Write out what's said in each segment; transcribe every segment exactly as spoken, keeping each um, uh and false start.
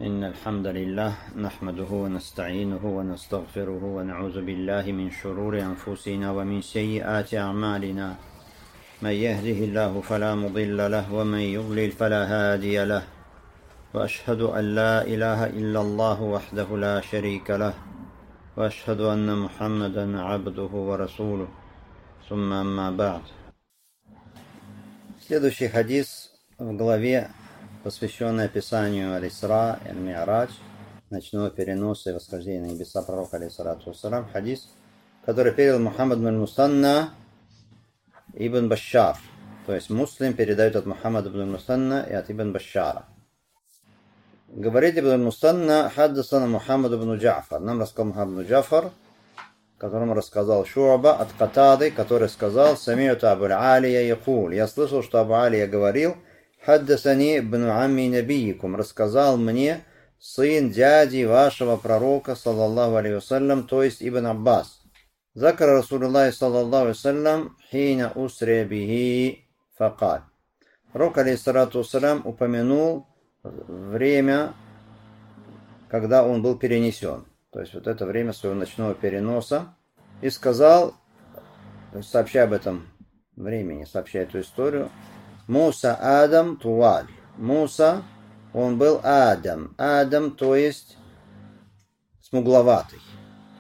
إن الحمد لله نحمده ونستعينه ونستغفره ونعوذ بالله من شرور أنفسنا ومن سيئات أعمالنا من يهده الله فلا مضل له ومن يضلل فلا هادي له وأشهد أن لا إله إلا الله وحده لا شريك له وأشهد أن محمدا عبده ورسوله ثم أما بعد. Следующий хадис в главе, посвященный описанию Аль-Исра и Аль-Ми'радж, ночного переноса и восхождения на небеса пророка, алейхиссалату вассалам, хадис, который передал Мухаммад бин Мусанна ибн Башшар. То есть Муслим передает от Мухаммада бин Мусанна и от Ибн Башшара. Говорит Ибн Мусанна: хаддасана Мухаммад бин Джафар. Нам рассказал Мухаммад бин Джафар, которому рассказал Шу'ба от Катады, который сказал: «Сами'ту Абу Алия якуль». Я слышал, что Абу Алия говорил: «Хаддасани бну амми набийикум». Рассказал мне сын дяди вашего пророка, саллаллаху алейхи вассалям, то есть Ибн Аббас. Закара Расулуллахи саллаллаху алейхи вассалям хина усри бихи факаль. Пророк, алейхиссалату вассалям, упомянул время, когда он был перенесен. То есть вот это время своего ночного переноса. И сказал, сообщая об этом времени, сообщая эту историю: Муса Адам Туаль. Муса, он был Адам. Адам, то есть смугловатый.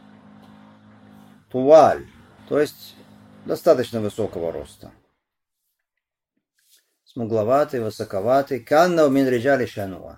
Туаль, то есть достаточно высокого роста. Смугловатый, высоковатый. Канна мин риджали шануа.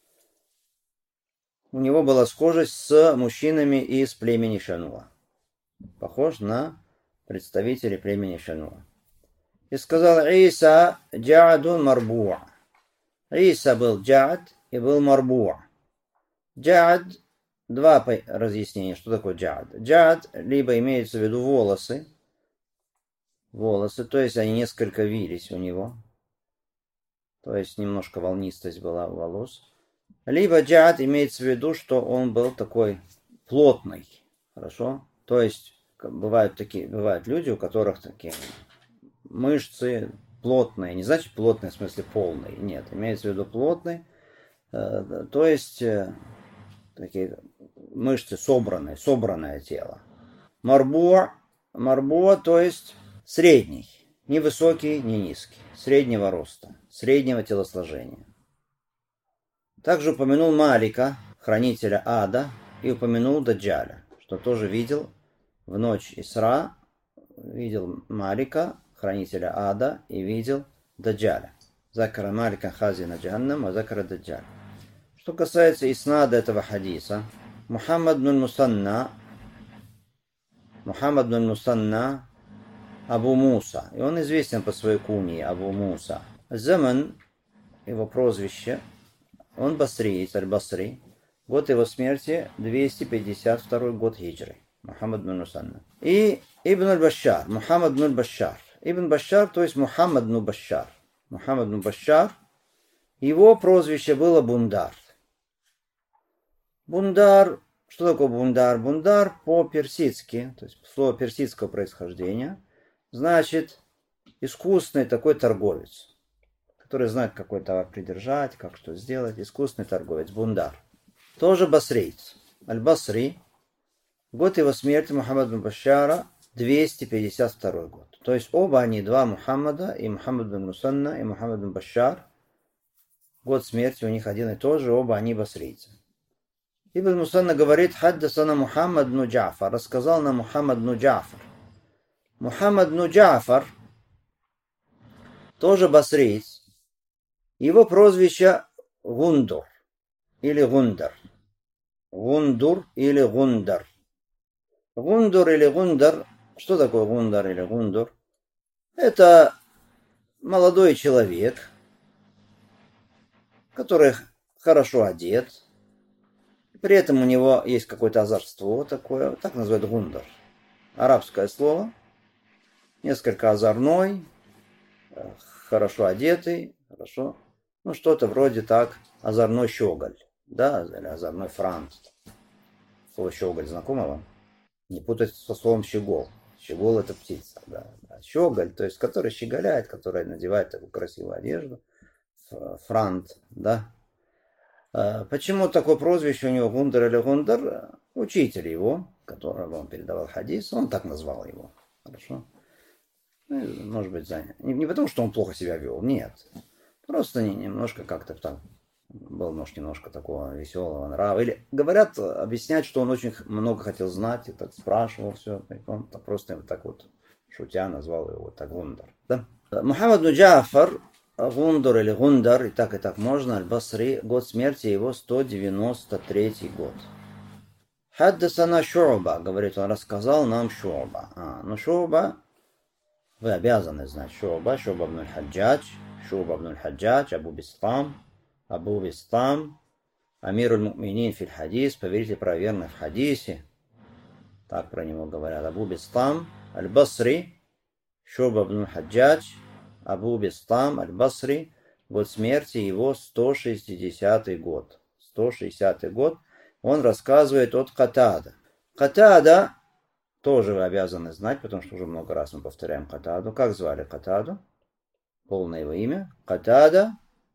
У него была схожесть с мужчинами из племени Шануа. Похож на представителей племени Шануа. И сказал: Иса джаадун марбуа. Иса был джаад и был марбуа. Джаад, два разъяснения, что такое джаад. Джаад, либо имеется в виду волосы, волосы, то есть они несколько вились у него, то есть немножко волнистость была у волос. Либо джаад имеется в виду, что он был такой плотный, хорошо? То есть бывают такие, бывают люди, у которых такие мышцы плотные, не значит плотные в смысле полный, нет, имеется в виду плотный, э, то есть э, такие мышцы собранные, собранное тело. Марбуа, марбуа, то есть средний, не высокий, не низкий, среднего роста, среднего телосложения. Также упомянул Малика, хранителя ада, и упомянул Даджаля, что тоже видел в ночь Исра, видел Малика, хранителя ада, и видел Даджаля. Закара Малика хазина джаханнам, а закара Даджаля. Что касается иснада этого хадиса, Мухаммад бин Мусанна, Мухаммад бин Мусанна Абу Муса, и он известен по своей кунье Абу Муса. Заман, его прозвище, он басриец, аль-Басри. Год его смерти двести пятьдесят второй год хиджры. Мухаммад бин Мусанна. И Ибн аль-Башшар, Мухаммад бин Башшар. Ибн Башшар, то есть Мухаммад бин Башшар. Мухаммад бин Башшар. Его прозвище было Бундар. Бундар, что такое Бундар? Бундар по-персидски, то есть слово персидского происхождения, значит искусный такой торговец, который знает, какой товар придержать, как что сделать. Искусный торговец, Бундар. Тоже басрейц. Аль-Басри. Год его смерти Мухаммад бин Башшара двести пятьдесят второй год. То есть оба они, два Мухаммада, и Мухаммад бин Мусанна, и Мухаммад бин Башшар. Год смерти у них один и тот же, оба они басрейцы. Ибн Мусанна говорит: хаддасана Мухаммад бин Джафар. Рассказал нам Мухаммад бин Джафар. Мухаммад бин Джафар тоже басрейц. Его прозвище Гундур или Гундар. Гундур или Гундар. Гундур или Гундар. Что такое Гундар или Гундур? Это молодой человек, который хорошо одет. При этом у него есть какое-то озорство такое. Так называют Гундар. Арабское слово. Несколько озорной, хорошо одетый, хорошо. Ну, что-то вроде так, озорной щеголь, да, или озорной франт. Слово щеголь знакомо вам? Не путать со словом щегол. Щегол — это птица, да. Щеголь, то есть который щеголяет, который надевает такую красивую одежду. Франт, да. Почему такое прозвище у него Гундар или Гундар? Учитель его, которого он передавал хадис, он так назвал его. Хорошо? Может быть, занят. Не потому, что он плохо себя вел, нет. Просто немножко как-то там был, может, немножко такого веселого нрава. Или говорят, объяснять, что он очень много хотел знать, и так спрашивал все. Он просто так вот шутя назвал его вот так Гундар. Да? Мухаммад бн Джафар, Гундар или Гундар, и так и так можно, Аль-Басри, год смерти его сто девяносто третий год. Хаддасана Шу'ба, говорит, он рассказал нам Шу'ба. А, ну Шу'ба, вы обязаны знать Шу'ба, Шу'ба бн Аль-Хаджадж, Шу'ба бн Аль-Хаджадж, Абу Бистам, Абу Бистам, Амир аль-Муминин фил хадис, поверитель правоверный в хадисе. Так про него говорят. Абу Бистам, Аль-Басри, Шу'ба бн Аль-Хаджадж, Абу Бистам, Аль-Басри, год смерти его сто шестидесятый год. сто шестидесятый год. Он рассказывает от Катада. Катада тоже вы обязаны знать, потому что уже много раз мы повторяем Катаду. Как звали Катаду? Полное его имя. Катада.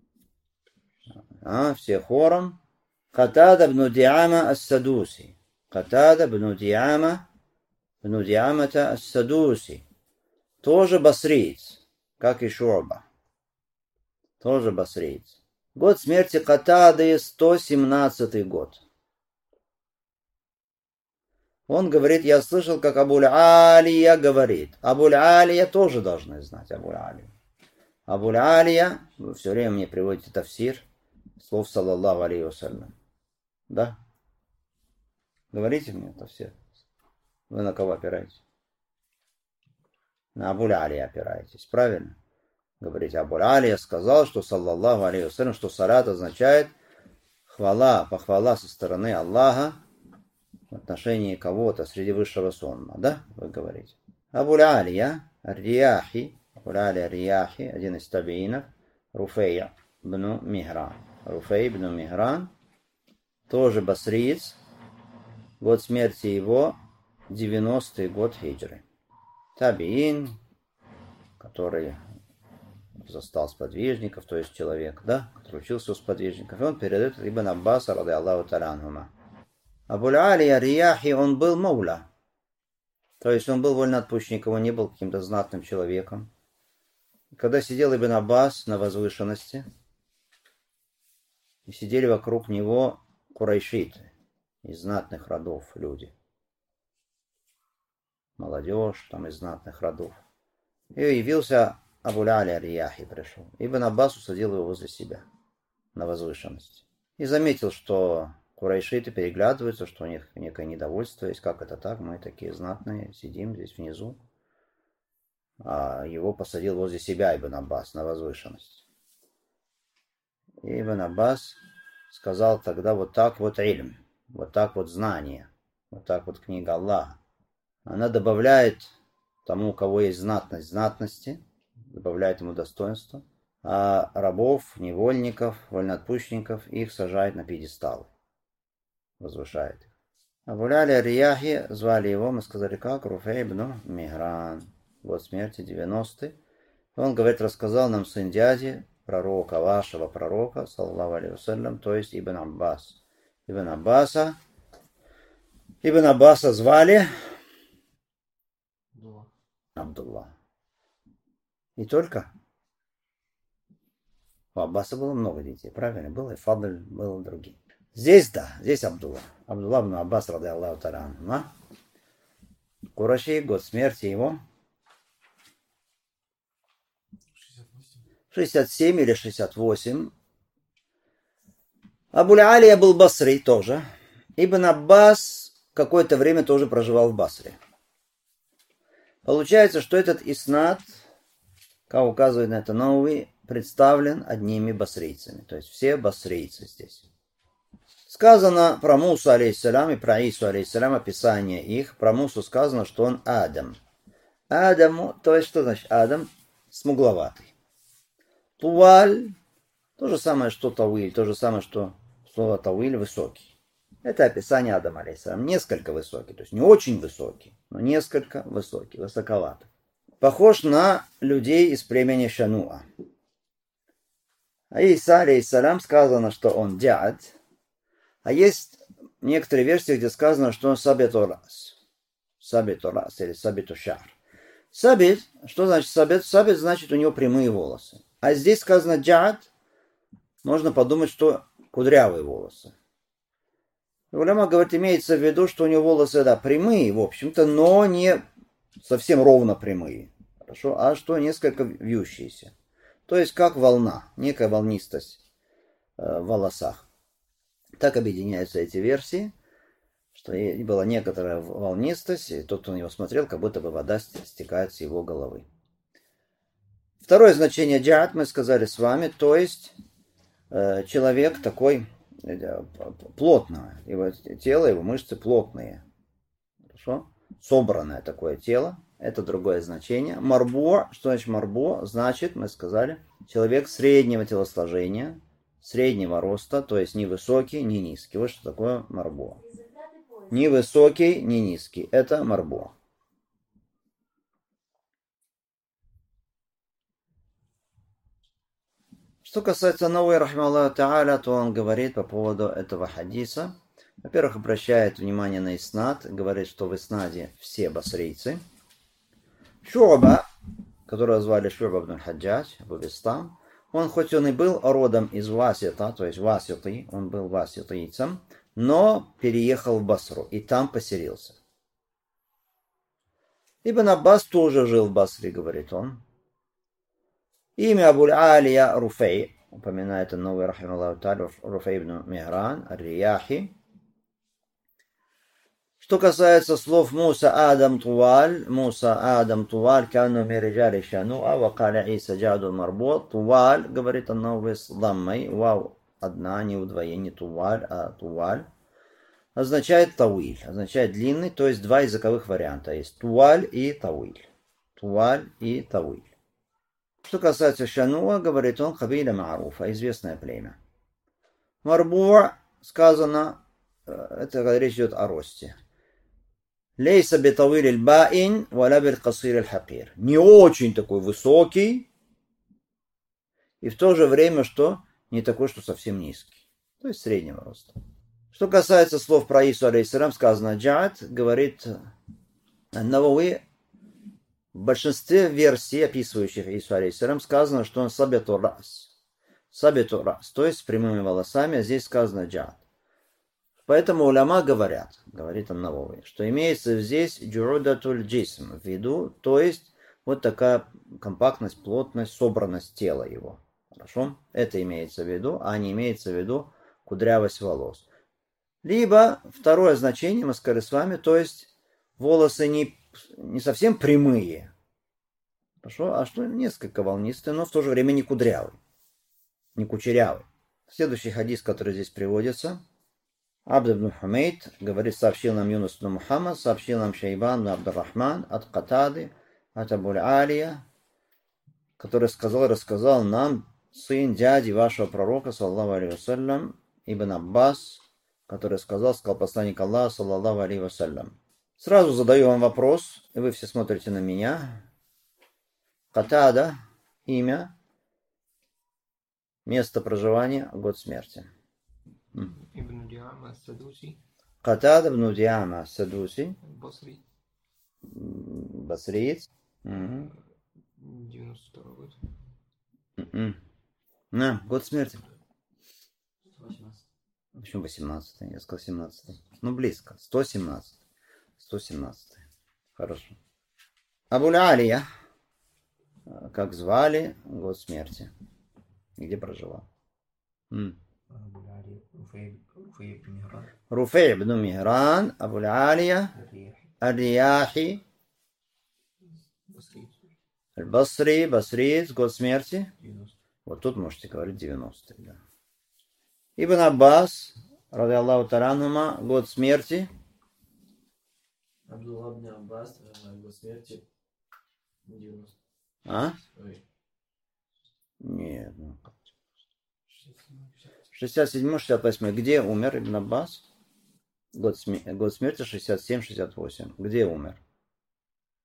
А, все хором. Катада бн Диама ас-Садуси. Катада бн Диама бн Диамата ас-Садуси. Тоже басриец, как и Шу'ба. Тоже басриец. Год смерти Катады сто семнадцатый год. Он говорит, я слышал, как Абуль-Алия говорит. Абуль-Алия тоже должны знать Абуль-Алию. Абуль-Алия, вы все время мне приводите тафсир слов саллаллаху алейхи вассалям. Да? Говорите мне тафсир. Вы на кого опираетесь? На Абуль-Алия опираетесь, правильно? Говорите, Абуль-Алия сказал, что саллаллаху алейхи вассалям, что салат означает хвала, похвала со стороны Аллаха в отношении кого-то среди высшего сонма, да, вы говорите. Абуль-Алия Ар-Рияхи, Абуль-Алия Ар-Рияхи, один из табиинов, Руфей бн Михран. Руфей бн Михран, тоже басриец, год смерти его девяностый год хиджры. Табиин, который застал сподвижников, то есть человек, да, который учился у сподвижников, и он передает Ибн Аббаса, ради Аллаху та'аля анхума. Абуль-Алия Ар-Рияхи, он был мауля. То есть он был вольноотпущенником, он не был каким-то знатным человеком. Когда сидел Ибн Аббас на возвышенности, и сидели вокруг него курайшиты из знатных родов люди. Молодежь там из знатных родов. И явился Абуль-Алия Ар-Рияхи, пришел. Ибн Аббас усадил его возле себя на возвышенности. И заметил, что курайшиты переглядываются, что у них некое недовольство есть. Как это так? Мы такие знатные, сидим здесь внизу. А его посадил возле себя Ибн Аббас на возвышенность. И Ибн Аббас сказал тогда вот так вот ильм, вот так вот знание, вот так вот книга Аллаха. Она добавляет тому, у кого есть знатность, знатности, добавляет ему достоинство, а рабов, невольников, вольноотпущенников их сажает на пьедесталы. Возвышает их. Абуль-Алия Ар-Рияхи, звали его, мы сказали как, Руфей бн Михран, год смерти девяностый. Он, говорит, рассказал нам сын дяди, пророка, вашего пророка, саллаллаху алейхи вассалям, то есть Ибн Аббас. Ибн Аббаса, Ибн Аббаса звали Абдулла. И только? У Аббаса было много детей, правильно? Было и Фадль, было другие. Здесь, да, здесь Абдулла. Абдулла бн Аббас, ради Аллаху та'аля анхума. Кураши, год смерти его шестьдесят семь или шестьдесят восемь. Абуль-Алия был Басри тоже. Ибн Аббас какое-то время тоже проживал в Басре. Получается, что этот иснад, как указывает на это Науви, представлен одними басрийцами. То есть все басрийцы здесь. Сказано про Мусу, алейхиссалям, и про Ису, алейхиссалям, описание их. Про Мусу сказано, что он Адам. Адаму, то есть что значит Адам? Смугловатый. Туаль, то же самое, что Тауиль, то же самое, что слово Тауиль, высокий. Это описание Адама, алейхиссалям, несколько высокий, то есть не очень высокий, но несколько высокий, высоковатый. Похож на людей из племени Шануа. Иса, алейхиссалям, сказано, что он джад. А есть некоторые версии, где сказано, что он сабиту рас. Сабиту рас или сабиту шар. Сабит, что значит сабит? Сабит значит у него прямые волосы. А здесь сказано джад, можно подумать, что кудрявые волосы. Уляма говорит, имеется в виду, что у него волосы, да, прямые, в общем-то, но не совсем ровно прямые. Хорошо? А что несколько вьющиеся. То есть как волна, некая волнистость э, в волосах. Так объединяются эти версии, что была некоторая волнистость, и тот, кто на него смотрел, как будто бы вода стекает с его головы. Второе значение джад мы сказали с вами, то есть э, человек такой э, плотное, его тело, его мышцы плотные. Хорошо? Собранное такое тело, это другое значение. Марбо, что значит марбо? Значит, мы сказали, человек среднего телосложения, среднего роста, то есть ни высокий, ни низкий. Вот что такое марбо. Ни высокий, ни низкий. Это марбо. Что касается Навави рахимахуллаху тааля, то он говорит по поводу этого хадиса. Во-первых, обращает внимание на иснад, говорит, что в иснаде все басрийцы. Шу'ба, которого звали Шу'ба ибн Хаджадж, Абу Бистам, он хоть он и был родом из Васита, то есть Васиты, он был васитийцем, но переехал в Басру и там поселился. Ибн Аббас тоже жил в Басре, говорит он. Имя Абуль-Алия Руфей, упоминает Навави рахимахуллаху тааля, Руфей ибн Мигран, Ар-Рияхи. Что касается слов Муса Адам Туваль, Муса Адам Туваль, кану мириджали шануа, вакаля Иса джаду марбот, Туваль, говорит Навави с даммой, вау, одна, не удвоение, Туваль, а Туваль, означает Тауиль, означает длинный, то есть два языковых варианта есть, Туваль и Тауиль. Туваль и Тауиль. Что касается Шануа, говорит он, Кабиля Маруфа, известное племя. Марбуа, сказано, это речь идет о росте. Лейса битавиль аль-баин, валя биль-касир аль-хакир. Не очень такой высокий, и в то же время, что не такой, что совсем низкий. То есть среднего роста. Что касается слов про Ису, алейхиссалям, сказано джад, говорит Навави, в большинстве версий, описывающих Ису, алейхиссалям, сказано, что он сабиту рас. Сабиту рас, то есть с прямыми волосами, а здесь сказано джад. Поэтому уляма говорят, говорит Ан-Навави, что имеется здесь джурудатуль джисм в виду, то есть вот такая компактность, плотность, собранность тела его. Хорошо? Это имеется в виду, а не имеется в виду кудрявость волос. Либо второе значение мы сказали с вами, то есть волосы не, не совсем прямые, хорошо? А что несколько волнистые, но в то же время не кудрявый, не кучерявый. Следующий хадис, который здесь приводится. Абд ибн Хумейд говорит, сообщил нам Юнус ибн Мухаммад, сообщил нам Шайбан ибн Абдуррахман от Катады, от Абуль-Алия, который сказал, рассказал нам сын дяди вашего пророка, саллаллаху алейхи вассалям, Ибн Аббас, который сказал, сказал посланник Аллаха, саллаллаху алейхи вассалям. Сразу задаю вам вопрос, и вы все смотрите на меня. Катада, имя, место проживания, год смерти. Ибн Диама Ас-Садуси. Катада ибн Диама Ас-Садуси. Басри. Басриец. девяносто второй год. Mm-mm. На, год смерти. восемнадцатый. Почему восемнадцатый? Я сказал семнадцатый. Ну, близко. сто семнадцатый. сто семнадцатый. Хорошо. Абуль-Алия. Как звали, год смерти. Где проживал? М. Руфей ибн Мигран, Абуль-Алия, Ар-Рияхи, Аль-Басри, Басриец, год смерти. Вот тут можете говорить девяностый. Да. Ибн Аббас, ради Аллаху та'аля, год смерти. Абдулла ибн Аббас, год смерти девяностый. А? Нет. Ну. шестьдесят седьмой шестьдесят восьмой. Где умер Ибн Аббас? Год, сме... год смерти шестьдесят семь шестьдесят восемь. Где умер?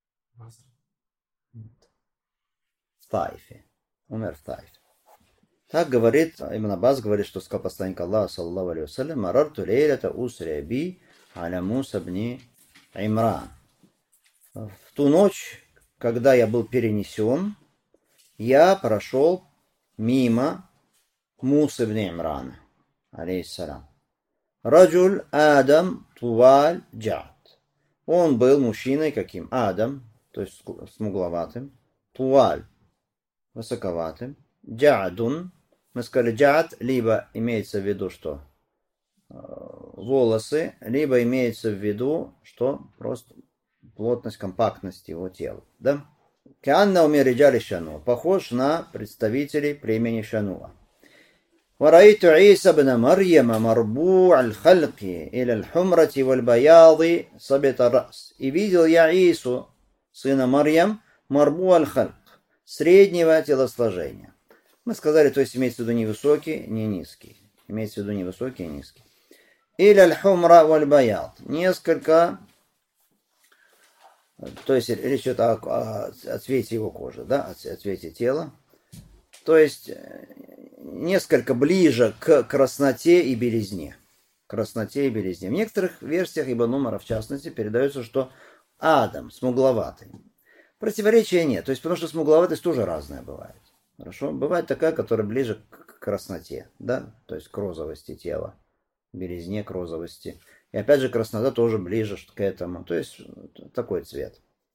В Таифе. Умер в Таифе. Так говорит, Ибн Аббас говорит, что сказал посланник Аллаха, саллаллаху алейхи вассалям, «Марарту лейлята усрия би аля Муса бни Имран». В ту ночь, когда я был перенесен, я прошел мимо Мусы бни Имрана, алейхиссалям. Раджуль Адам Туваль Джад. Он был мужчиной каким? Адам, то есть смугловатым. Туваль, высоковатым. Джадун. Мы сказали джад, либо имеется в виду, что волосы, либо имеется в виду, что просто плотность, компактность его тела. Да? Кианна умериджали Шануа. Похож на представителей племени Шануа. ورأيت عيسى بن مريم مربوع الخلق إلى الحمرة والبياض صبت الرأس. И видел я Иису, сына Марьям, марбу аль-хальк, среднего телосложения. Мы сказали, то есть имеется в виду не высокий, не низкий. Имеется в виду не высокий, не низкий. Или аль-хумра валь-баяд. Несколько, то есть речь идет о, о, о цвете его кожи, да, о цвете тела. То есть несколько ближе к красноте и белизне. Красноте и белизне. В некоторых версиях Ибн Умара, в частности, передается, что Адам смугловатый. Противоречия нет. То есть, потому что смугловатость тоже разная бывает. Хорошо? Бывает такая, которая ближе к красноте, да? То есть к розовости тела. Белизне, к розовости. И опять же, краснота тоже ближе к этому. То есть, такой цвет.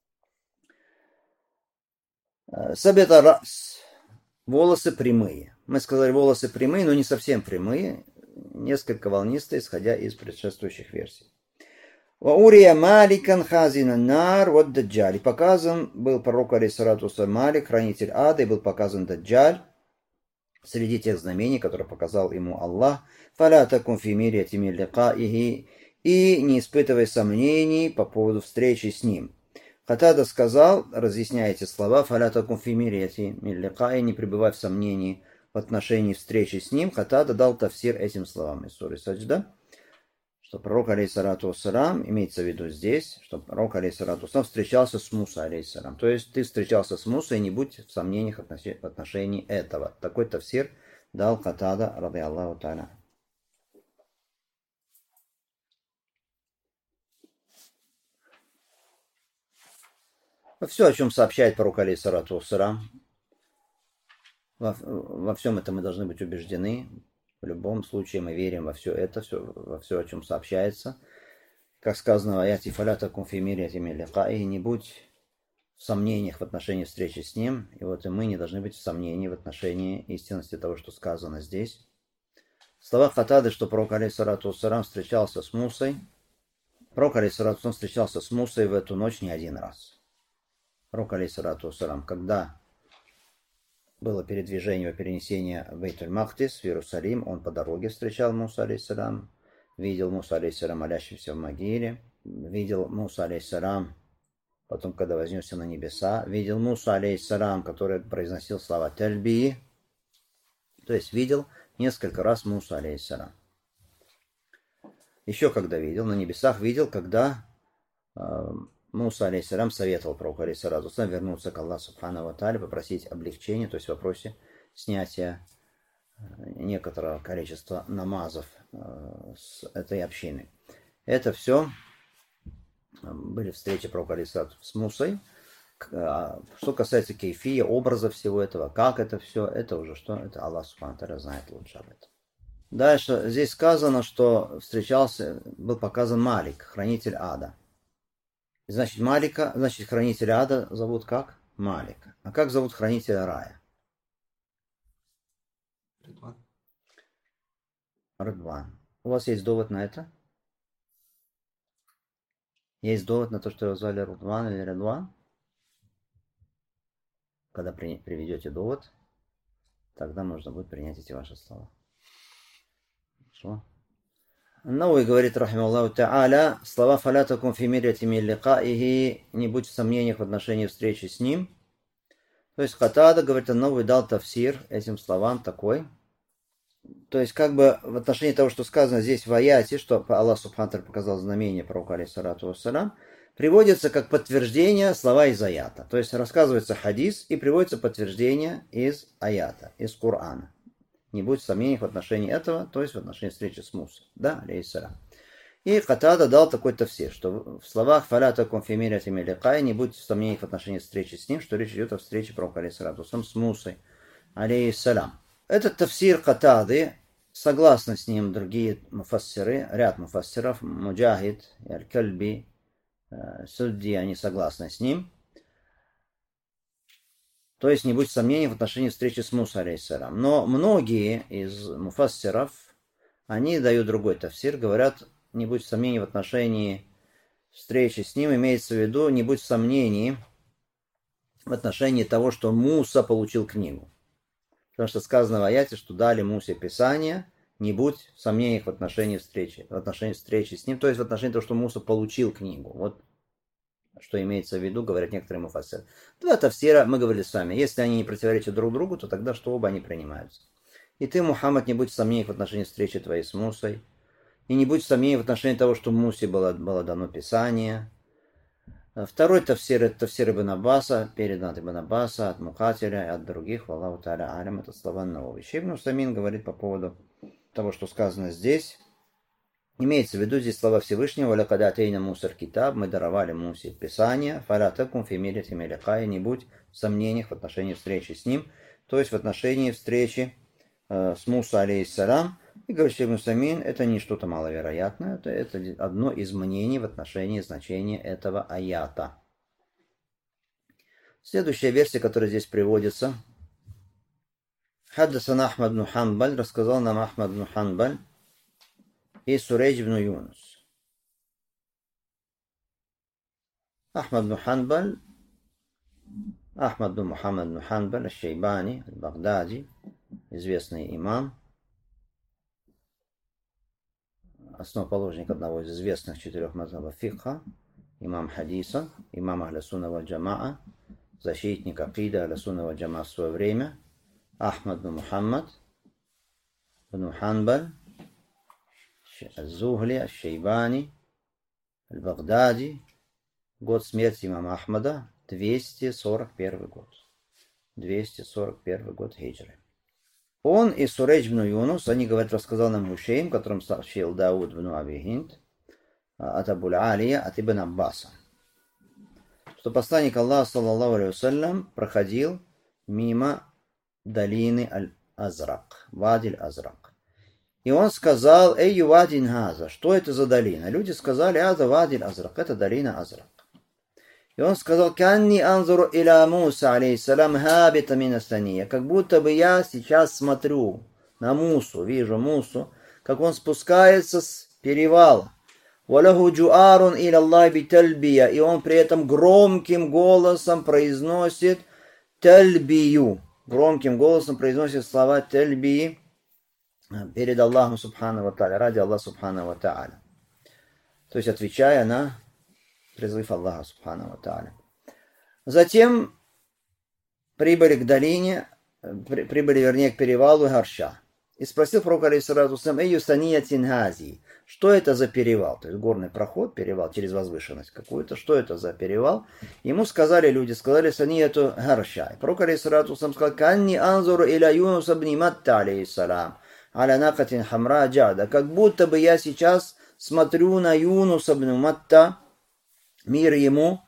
Сабета рас. Волосы прямые. Мы сказали, волосы прямые, но не совсем прямые. Несколько волнистые, исходя из предшествующих версий. Урия Маликан Хазина Нар вот Даджаль. Показан был пророк алейхиссалату вассалям Малик, хранитель ада, и был показан Даджаль среди тех знамений, которые показал ему Аллах. Фаля такум фи мирьяти мин ликаихи. И не испытывай сомнений по поводу встречи с ним. Катада сказал, разъясняя эти слова, «Фаля такум фи мирьяти мин ликаихи», не пребывай в сомнении в отношении встречи с ним. Катада дал тафсир этим словам из суры Саджда, что пророк, алейхиссалату вассалям, имеется в виду здесь, что пророк, алейхиссалату вассалям, встречался с Мусой, алейхиссалям. То есть ты встречался с Мусой, не будь в сомнениях в отношении этого. Такой тафсир дал Катада, ради Аллаху та'аля. Все, о чем сообщает пророк, алейхиссалату вассалям, во, во всем этом мы должны быть убеждены. В любом случае мы верим во все это, все, во все, о чем сообщается. Как сказано в аяте «Фаля такум фи мирьяти мин ликаихи», не будь в сомнениях в отношении встречи с ним. И вот и мы не должны быть в сомнении в отношении истинности того, что сказано здесь. Слова Катады, что пророк, алейхиссалату вассалям, встречался с Мусой. Пророк, алейхиссалату вассалям, встречался с Мусой в эту ночь не один раз. Пророк, алейхиссалату вассалям, когда было передвижение, перенесение в Бейтуль-Мақдис, в Иерусалим, он по дороге встречал Мусу, алейхиссалям, видел Мусу, алейхиссалям, молящегося в могиле, видел Мусу, алейхиссалям, потом, когда вознесся на небеса, видел Мусу, алейхиссалям, который произносил слова Тальби, то есть видел несколько раз Мусу, алейхиссалям. Еще когда видел, на небесах видел, когда э, Муса, алейхиссалям, советовал пророку, алейхиссалату вассалям, вернуться к Аллаху субханаху ва тааля, попросить облегчения, то есть в вопросе снятия некоторого количества намазов с этой общины. Это все были встречи пророка, алейхиссалату с Мусой. Что касается кейфия, образа всего этого, как это все, это уже что? Это Аллах субханаху ва тааля знает лучше об этом. Дальше здесь сказано, что встречался, был показан Малик, хранитель ада. Значит, Малика, значит, хранителя ада зовут как? Малика. А как зовут хранителя рая? Ридван. Ридван. У вас есть довод на это? Есть довод на то, что его звали Ридван или Ридван? Когда при, приведете довод, тогда можно будет принять эти ваши слова. Хорошо. Науи говорит, рахималлаху та'аля, слова «Фаля такум фи мирьяти мин ликаихи», не будь в сомнениях в отношении встречи с ним. То есть Катада, говорит, Науи дал тафсир этим словам такой. То есть как бы в отношении того, что сказано здесь в аяте, что Аллах субхану ва тааля показал знамение пророка, алейхиссалату вассалям, приводится как подтверждение слова из аята. То есть рассказывается хадис и приводится подтверждение из аята, из Корана. Не будет сомнений в отношении этого, то есть в отношении встречи с Мусой. Да, алейхиссалям. И Катада дал такой тафсир, что в словах «фаля такум фи миряти ликай» не будет сомнений в отношении встречи с ним, что речь идет о встрече пророка алейхиссалату с Мусой алейхиссалям. Этот тафсир Катады, согласно с ним другие муфассиры, ряд муфассиров, Муджахид, Аль-Кальби, Судди, они согласны с ним. То есть не будет сомнений в отношении встречи с Мусой алейхиссалям. Но многие из муфассиров, они дают другой тафсир, говорят, не будет сомнений в отношении встречи с ним, имеется в виду, не будет сомнений в отношении того, что Муса получил книгу. Потому что сказано в аяте, что дали Мусе Писание, не будь сомнений в отношении встречи, в отношении встречи с ним, то есть в отношении того, что Муса получил книгу. Вот что имеется в виду, говорят некоторые муфассиры. Два тафсира мы говорили с вами. Если они не противоречат друг другу, то тогда что оба они принимаются. И ты, Мухаммад, не будь сомнений в отношении встречи твоей с Мусой. И не будет сомнений в отношении того, что Мусе было, было дано Писание. Второй тафсир, это тафсир Ибн Аббаса, передан от Ибн Аббаса, от Мукатиля и от других. Валлаху та'аля алям, это слова нового. Ибн Усаймин говорит по поводу того, что сказано здесь. Имеется в виду здесь слова Всевышнего. «Валякад атейна Мусар китаб», мы даровали Мусе Писание. «Фаля такум фи миряти ликай», не будь в сомнениях в отношении встречи с ним, то есть в отношении встречи э, с Мусой алейхиссалям. И говорит Ибн Усаймин, это не что-то маловероятное, это, это одно из мнений в отношении значения этого аята. Следующая версия, которая здесь приводится. Хаддасан Ахмад бн Ханбаль, рассказал нам Ахмад бн Ханбаль и Сурейдж бн Юнус. Ахмад бн Ханбаль, Ахмад бн Мухаммад бн Ханбаль, Аш-Шейбани, Аль-Багдади, известный имам, основоположник одного из известных четырех мазхабов фикха, имам хадиса, имам Ахля-Сунна валь-Джамаа, защитник акида Ахля-Сунна валь-Джамаа в свое время, Ахмад бн Мухаммад бн Ханбаль, Аз-Зухли, Аш-Шейбани, Аль-Багдади. Год смерти имама Ахмада двести сорок первый год. двести сорок первый год хиджры. Он и Сурейдж бн Юнус, они, говорят, рассказал нам Гушейм, которым сообщил Дауд бн Аби Хинд, от Абуль-Алия, от Ибн Аббаса, что посланник Аллаха, саллаллаху алейхи вассалям, проходил мимо долины Аль-Азрак, Вадиль Азрак. И он сказал: «Эй, Вадин Газа, что это за долина?» Люди сказали: «Аза Вадиль Азрак, это долина Азрак». И он сказал: «Канни анзуру иля Муса, алейхиссалям, хабита мин ас-сания». Как будто бы я сейчас смотрю на Мусу, вижу Мусу, как он спускается с перевала. «Валаху джуарун иля Аллах би тальбия». И он при этом громким голосом произносит тальбию. Громким голосом произносит слова тальбии перед Аллахом субхану ва тааля, ради Аллаха субхану ва тааля. То есть отвечая на призыв Аллаха субхану ва тааля. Затем прибыли к долине, при, прибыли, вернее, к перевалу Гарша. И спросил пророк, алейхиссалату вассалям: «Эй, юсания тингази», что это за перевал? То есть горный проход, перевал через возвышенность какую-то. Что это за перевал? Ему сказали люди, сказали: «Санияту Гарша». И пророк, алейхиссалату вассалям, сказал: «Канни анзуру иля Юнуса бни Матта, алейхиссалам, аля накатин хамра джада». Как будто бы я сейчас смотрю на Юнуса бни Матта, мир ему,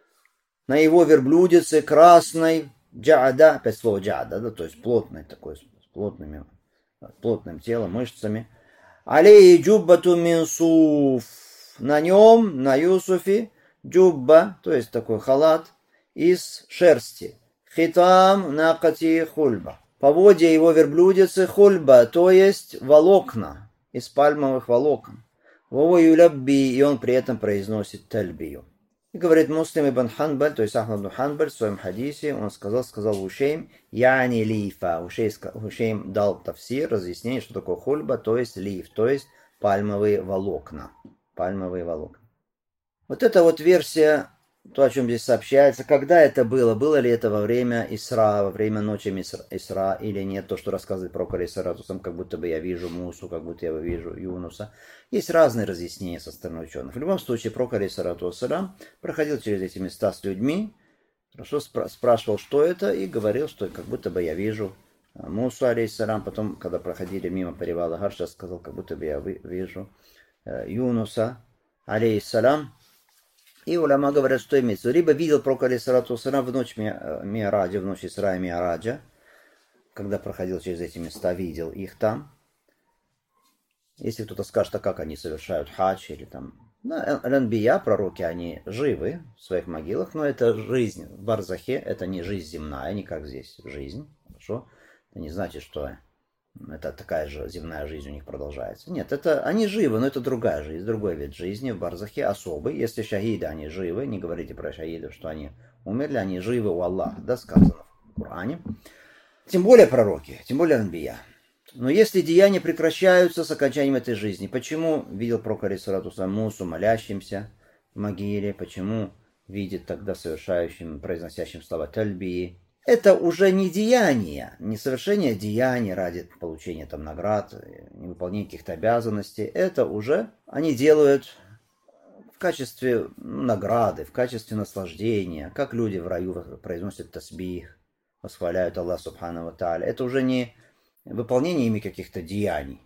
на его верблюдице красной, джада, опять слово джада, да, то есть плотной такой, с плотными, плотным телом, мышцами. Алей джуббату мин суф. На нем, на Юсуфе, джубба, то есть такой халат из шерсти. Хитам накати хульба. Поводья его верблюдицы хульба, то есть волокна, из пальмовых волокон. Вова юлябби, и он при этом произносит тальбию. И говорит Муслим ибн Ханбаль, то есть Ахмад ибн Ханбаль в своем хадисе, он сказал, сказал Гушейм, яни лифа. Гушейм дал тафсир, разъяснение, что такое хульба, то есть лиф, то есть пальмовые волокна. Пальмовые волокна. Вот эта вот версия, то, о чем здесь сообщается, когда это было, было ли это во время Исра, во время ночи Исра или нет, то, что рассказывает пророк алейхиссалату вассалям, как будто бы я вижу Мусу, как будто я вижу Юнуса. Есть разные разъяснения со стороны ученых. В любом случае, пророк алейхиссалату вассалям проходил через эти места с людьми, хорошо спрашивал, что это, и говорил, что как будто бы я вижу Мусу, алейхиссалам. Потом, когда проходили мимо перевала Гарша, сказал, как будто бы я вижу Юнуса, алейхиссалам. И уляма говорят, что имеется. Либо видел пророк, алейхиссалату вассалам, в ночь Ми'раджа, в ночь Исра и Ми'раджа, когда проходил через эти места, видел их там. Если кто-то скажет, а как они совершают хадж, или там... Ну, Анбия, пророки, они живы в своих могилах, но это жизнь в барзахе, это не жизнь земная, не как здесь жизнь. Хорошо? Это не значит, что это такая же земная жизнь у них продолжается. Нет, это они живы, но это другая жизнь, другой вид жизни в барзахе, особый. Если шахиды, они живы, не говорите про шахидов, что они умерли, они живы у Аллаха, да, сказано в Коране. Тем более пророки, тем более Анбия. Но если деяния прекращаются с окончанием этой жизни, почему видел пророк алейхиссалату вассалам Мусу молящимся в могиле, почему видит тогда совершающим, произносящим слова тальбии? Это уже не деяние, не совершение деяний ради получения там наград, не выполнения каких-то обязанностей. Это уже они делают в качестве награды, в качестве наслаждения, как люди в раю произносят тасбих, восхваляют Аллаха субхану ва тааля. Это уже не выполнение ими каких-то деяний,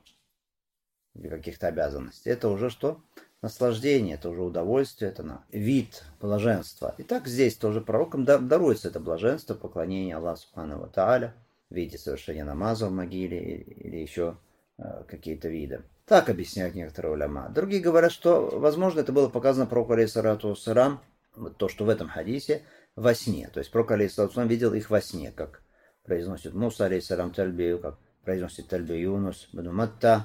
каких-то обязанностей. Это уже что? Наслаждение, это уже удовольствие, это вид блаженства. И так здесь тоже пророкам даруется это блаженство, поклонение Аллаху субхану ва тааля в виде совершения намаза в могиле или еще какие-то виды. Так объясняют некоторые уляма. Другие говорят, что, возможно, это было показано пророку алейхиссалату вассалам, вот то, что в этом хадисе, во сне. То есть пророк алейхиссалату вассалам видел их во сне, как произносит Муса алейхиссалам тальбию, как произносит тальбию Юнус бну Матта.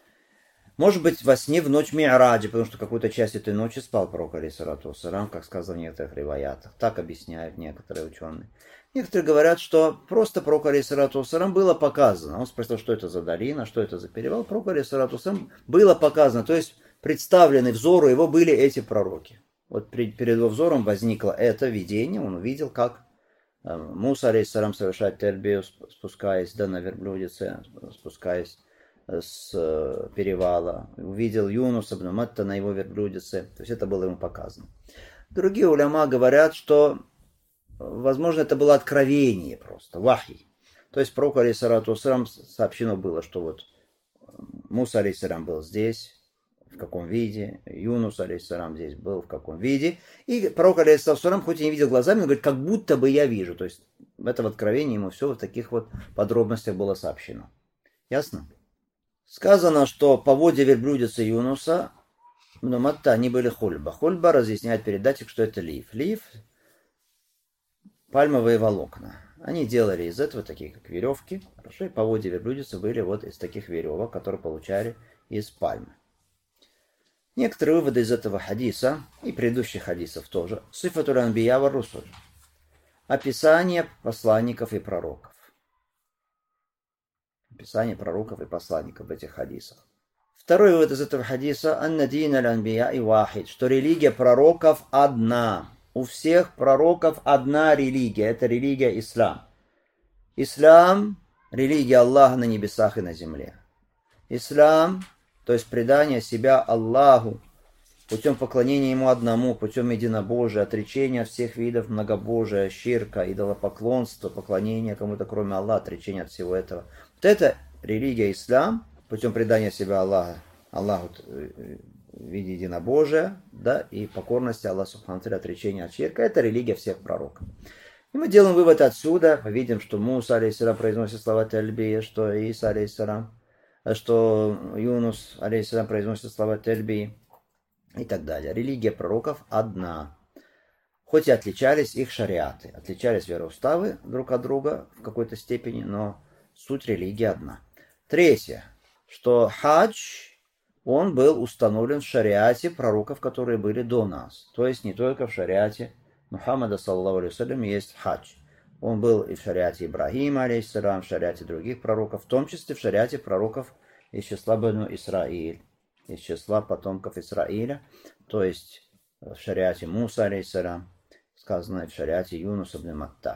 Может быть, во сне в ночь Ми'раджа, потому что какую-то часть этой ночи спал пророк алейхиссалату вассалам, как сказано в некоторых риваятах. Так объясняют некоторые ученые. Некоторые говорят, что просто пророку алейхиссалату вассалам было показано. Он спросил, что это за долина, что это за перевал. Пророку алейхиссалату вассалам было показано, то есть представлены взору его были эти пророки. Вот перед его взором возникло это видение, он увидел, как Муса алейхиссалам совершает тальбию, спускаясь да, на верблюдице, спускаясь с перевала. Увидел Юнуса бну Матта на его верблюдице. То есть это было ему показано. Другие уляма говорят, что, возможно, это было откровение просто, вахи. То есть пророку алейхиссалату вассалам сообщено было, что вот Муса алейхиссалам был здесь, в каком виде, Юнус алейхиссалам здесь был, в каком виде. И пророк алейхиссалату вассалам, хоть и не видел глазами, он говорит, как будто бы я вижу. То есть в этом откровении ему все в таких вот подробностях было сообщено. Ясно? Сказано, что по воде верблюдицы Юнуса бну Матта они были хульба. Хульба разъясняет передатчик, что это лиф. Лиф – пальмовые волокна. Они делали из этого такие, как веревки. Хорошо, и по воде верблюдицы были вот из таких веревок, которые получали из пальмы. Некоторые выводы из этого хадиса и предыдущих хадисов тоже. Сифатуль анбия ва русуль. Описание посланников и пророков. Описание пророков и посланников в этих хадисах. Второй вывод из этого хадиса. Анна дин аль-анбия и вахид. Что религия пророков одна. У всех пророков одна религия. Это религия ислам. Ислам – религия Аллаха на небесах и на земле. Ислам, то есть предание себя Аллаху, путем поклонения Ему одному, путем единобожия, отречения всех видов многобожия, ширка, идолопоклонства, поклонения кому-то кроме Аллаха, отречения от всего этого. Вот это религия ислам, путем предания себя Аллаха, Аллаху в виде единобожия, да, и покорности Аллаху субхану ва тааля, отречения от ширка, это религия всех пророков. И мы делаем вывод отсюда, мы видим, что Муса алейхиссалам произносит слова тальбия, что Иса алейхиссалам, что Юнус алейхиссалам произносит слова тальбии и так далее. Религия пророков одна. Хоть и отличались их шариаты, отличались вероуставы друг от друга в какой-то степени, но суть религии одна. Третье, что хадж, он был установлен в шариате пророков, которые были до нас. То есть не только в шариате Мухаммада саллаллаху алейхи ва саллям есть хадж. Он был и в шариате Ибрахима алейхиссалам, в шариате других пророков, в том числе в шариате пророков из числа Бану Исраиль, из числа потомков Исраиля, то есть в шариате Муса алейхиссалам, сказано в шариате Юнуса бну Матта.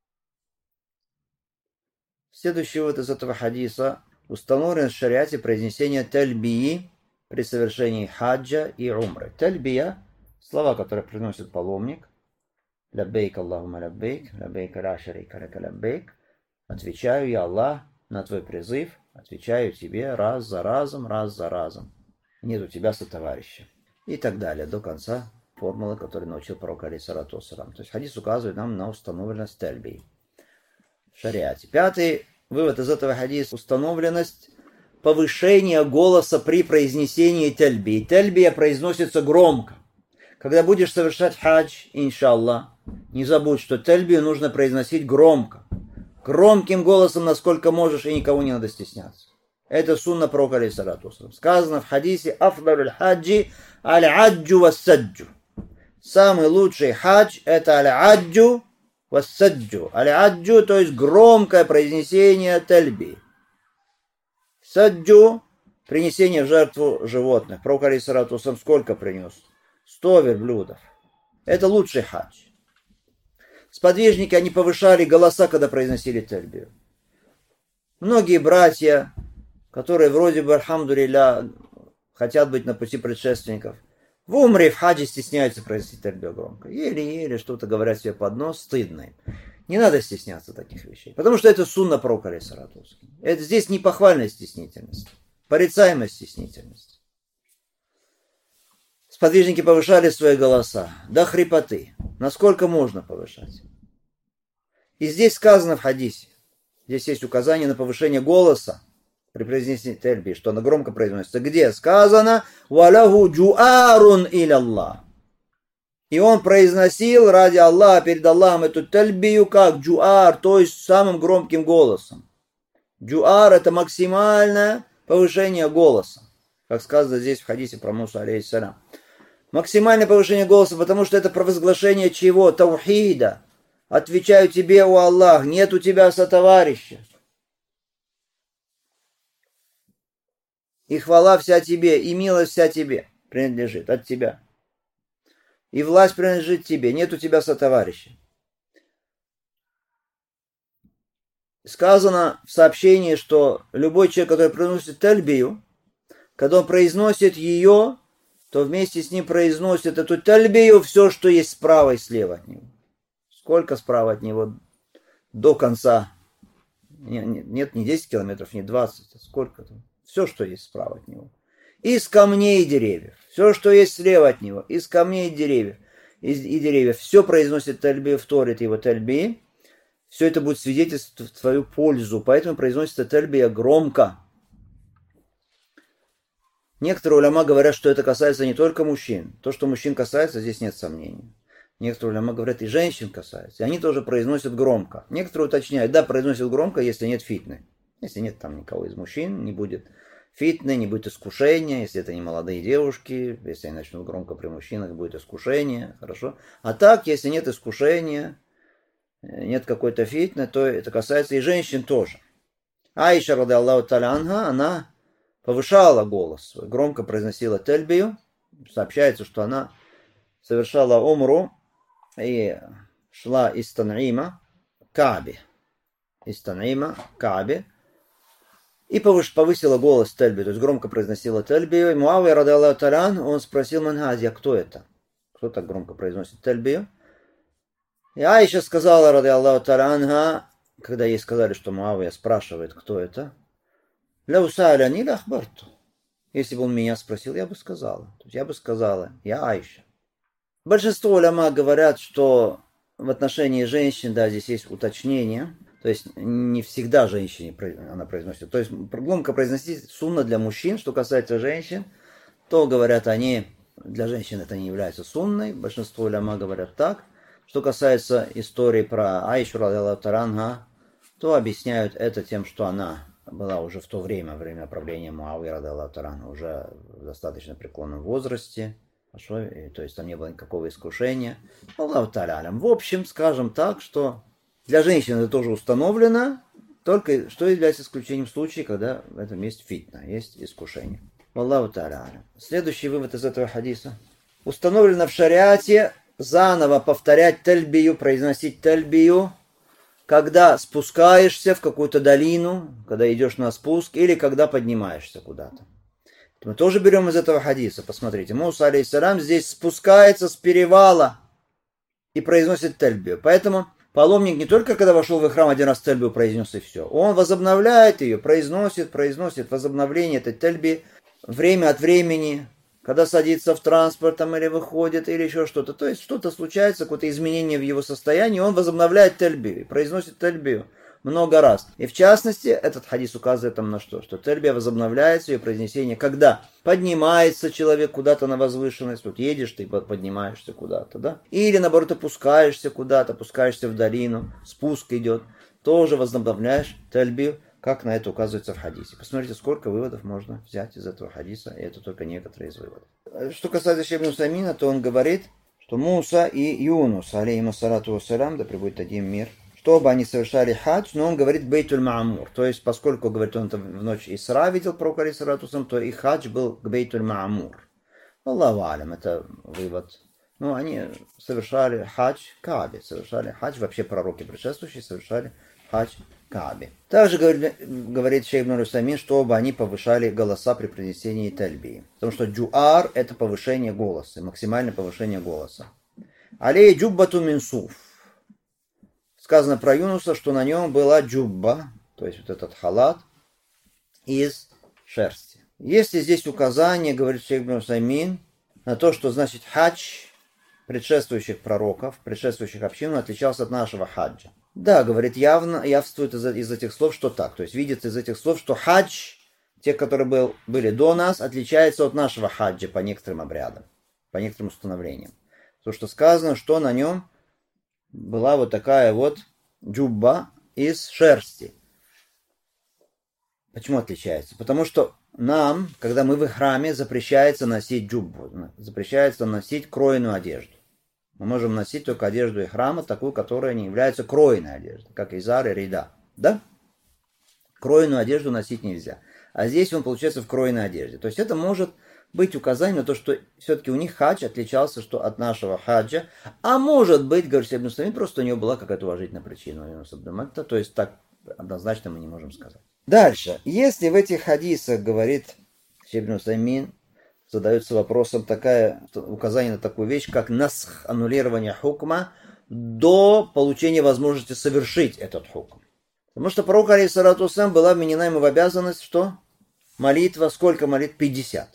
Следующий вот из этого хадиса. Установлен в шариате произнесение тальбии при совершении хаджа и умры. Тальбия – слова, которые приносит паломник. Лаббейк Аллахума лаббейк, лаббейк ла шарика лака лаббейк. Отвечаю я, Аллах, на твой призыв, отвечаю тебе раз за разом, раз за разом. Нет у тебя сотоварища. И так далее, до конца формулы, которую научил пророк алейхиссалату вассалам. То есть хадис указывает нам на установленность тальбии в шариате. Пятый вывод из этого хадиса — установленность повышения голоса при произнесении тальбии. Тальбия произносится громко. Когда будешь совершать хадж, иншаллах, не забудь, что тальбию нужно произносить громко. Громким голосом, насколько можешь, и никого не надо стесняться. Это сунна пророка алейхиссалату вассалам. Сказано в хадисе «Афдалюль хаджи аль-аджу вассаджу». Самый лучший хадж — это аль-аджу вассаджу. Аль-аджу, то есть громкое произнесение тальбии. Саджу — принесение в жертву животных. Пророк алейхиссалату вассалам сколько принес? Сто верблюдов. Это лучший хадж. Сподвижники, они повышали голоса, когда произносили тальбию. Многие братья, которые вроде бы, альхамдулилля, хотят быть на пути предшественников, в умре, в хаджи стесняются произносить тальбию громко. Еле-еле что-то говорят себе под нос, стыдно им. Не надо стесняться таких вещей, потому что это сунна пророка алейхиссалату вассалам. Это здесь не похвальная стеснительность, порицаемая стеснительность. Сподвижники повышали свои голоса до хрипоты. Насколько можно повышать? И здесь сказано в хадисе, здесь есть указание на повышение голоса при произнесении тальбии, что она громко произносится. Где? Сказано «Валяху джуарун иляллах». И он произносил ради Аллаха, перед Аллахом, эту тальбию как джуар, то есть самым громким голосом. Джуар — это максимальное повышение голоса, как сказано здесь в хадисе про Мусу алейхиссалям. Максимальное повышение голоса, потому что это провозглашение чего? Таухида. Отвечаю тебе, о Аллах, нет у тебя сотоварища. И хвала вся тебе, и милость вся тебе принадлежит от тебя. И власть принадлежит тебе, нет у тебя сотоварища. Сказано в сообщении, что любой человек, который произносит тальбию, когда он произносит ее, то вместе с ним произносит эту тальбию все, что есть справа и слева от него. Сколько справа от него до конца? Нет, не десять километров, не двадцать, а сколько там? Все, что есть справа от него. Из камней и деревьев. Все, что есть слева от него. Из камней и деревьев. И, и деревьев. Все произносит тальбию, вторит его тальбии. Все это будет свидетельствовать в твою пользу. Поэтому произносится тальбия громко. Некоторые уляма говорят, что это касается не только мужчин. То, что мужчин касается, здесь нет сомнений. Некоторые уляма говорят, и женщин касается. И они тоже произносят громко. Некоторые уточняют, да, произносят громко, если нет фитны. Если нет там никого из мужчин, не будет фитны, не будет искушения. Если это не молодые девушки, если они начнут громко при мужчинах, будет искушение. Хорошо. А так, если нет искушения, нет какой-то фитны, то это касается и женщин тоже. Аиша, рады Аллаху та'аля анха, она повышала голос свой, громко произносила тальбию. Сообщается, что она совершала умру и шла из Тан'има к Каабе. Из Тан'има к Каабе. И повысила голос тальбию, то есть громко произносила тальбию. И Муавия, рады Аллаху та'аля анху, он спросил Манхазия, кто это? Кто так громко произносит тальбию? И Аиша сказала, рады Аллаху та'аля анха, когда ей сказали, что Муавия спрашивает, кто это, «Ляуса'аляни лахбарту». Если бы он меня спросил, я бы сказала. То есть я бы сказала, я Аиша. Большинство уляма говорят, что в отношении женщин, да, здесь есть уточнение. То есть не всегда женщине она произносит. То есть громко произносить сунна для мужчин. Что касается женщин, то говорят они, для женщин это не является сунной. Большинство уляма говорят так. Что касается истории про Аишу, радиллаху та'аля анха, то объясняют это тем, что она была уже в то время, время правления Муавии, радиллаху та'аля анху, уже в достаточно преклонном возрасте. Хорошо? И, то есть там не было никакого искушения. Аллаху та'аля алям. В общем, скажем так, что для женщин это тоже установлено, только что является исключением в случае, когда в этом есть фитна, есть искушение. Аллаху та'аля алям. Следующий вывод из этого хадиса. Установлено в шариате заново повторять тальбию, произносить тальбию, когда спускаешься в какую-то долину, когда идешь на спуск, или когда поднимаешься куда-то. Мы тоже берем из этого хадиса. Посмотрите, Муса алейхиссалям здесь спускается с перевала и произносит тальбию. Поэтому Паломник не только когда вошел в храм, один раз тельбию произнес и все. Он возобновляет ее, произносит, произносит возобновление этой тельби время от времени, когда садится в транспорт там, или выходит, или еще что-то. То есть что-то случается, какое-то изменение в его состоянии, он возобновляет тельбию, произносит тельбию много раз. И в частности, этот хадис указывает там на что? Что тельбия возобновляется, ее произнесение, когда поднимается человек куда-то на возвышенность, вот едешь ты, поднимаешься куда-то, да? Или наоборот опускаешься куда-то, опускаешься в долину, спуск идет, тоже возобновляешь тельбию, как на это указывается в хадисе. Посмотрите, сколько выводов можно взять из этого хадиса, и это только некоторые из выводов. Что касается Шейх ибн Усаймина, то он говорит, что Муса и Юнус, алейхиму салату вассалям, да пребудет один мир, чтобы они совершали хадж, но он говорит Бейтуль Маамур. То есть, поскольку, говорит, он в ночь Исра видел пророка, алейхиссалату, то и хадж был к Бейтуль Маамур. Аллаху алям, это вывод. Ну, они совершали хадж Каабе, совершали хадж, вообще пророки предшествующие совершали хадж Каабе. Также говорит, говорит Шейх ибн Усаймин, чтобы они повышали голоса при принесении тельбии. Потому что джуар – это повышение голоса, максимальное повышение голоса. Алей джуббату мин суф. Сказано про Юнуса, что на нем была джубба, то есть вот этот халат, из шерсти. Есть ли здесь указание, говорит Шейх ибн Усаймин, на то, что значит хадж предшествующих пророков, предшествующих общин, отличался от нашего хаджа? Да, говорит, явно явствует из, из этих слов, что так. То есть видится из этих слов, что хадж, те, которые был, были до нас, отличается от нашего хаджа по некоторым обрядам, по некоторым установлениям. То, что сказано, что на нем была вот такая вот джубба из шерсти. Почему отличается? Потому что нам, когда мы в храме, запрещается носить джуббу, запрещается носить кроенную одежду. Мы можем носить только одежду ихрама, такую, которая не является кроенной одеждой, как изар и рида. Да? Кроенную одежду носить нельзя. А здесь он получается в кроенной одежде. То есть это может быть указанием на то, что все-таки у них хадж отличался что от нашего хаджа. А может быть, говорит Шейх ибн Усаймин, просто у него была какая-то уважительная причина. То есть так однозначно мы не можем сказать. Дальше. Если в этих хадисах, говорит Шейх ибн Усаймин, задается вопросом такая, указание на такую вещь, как насх, аннулирование хукма до получения возможности совершить этот хукм. Потому что пророк, алейхиссалату вассалям, была вменена ему в обязанность, что молитва, сколько молитв? пятьдесят.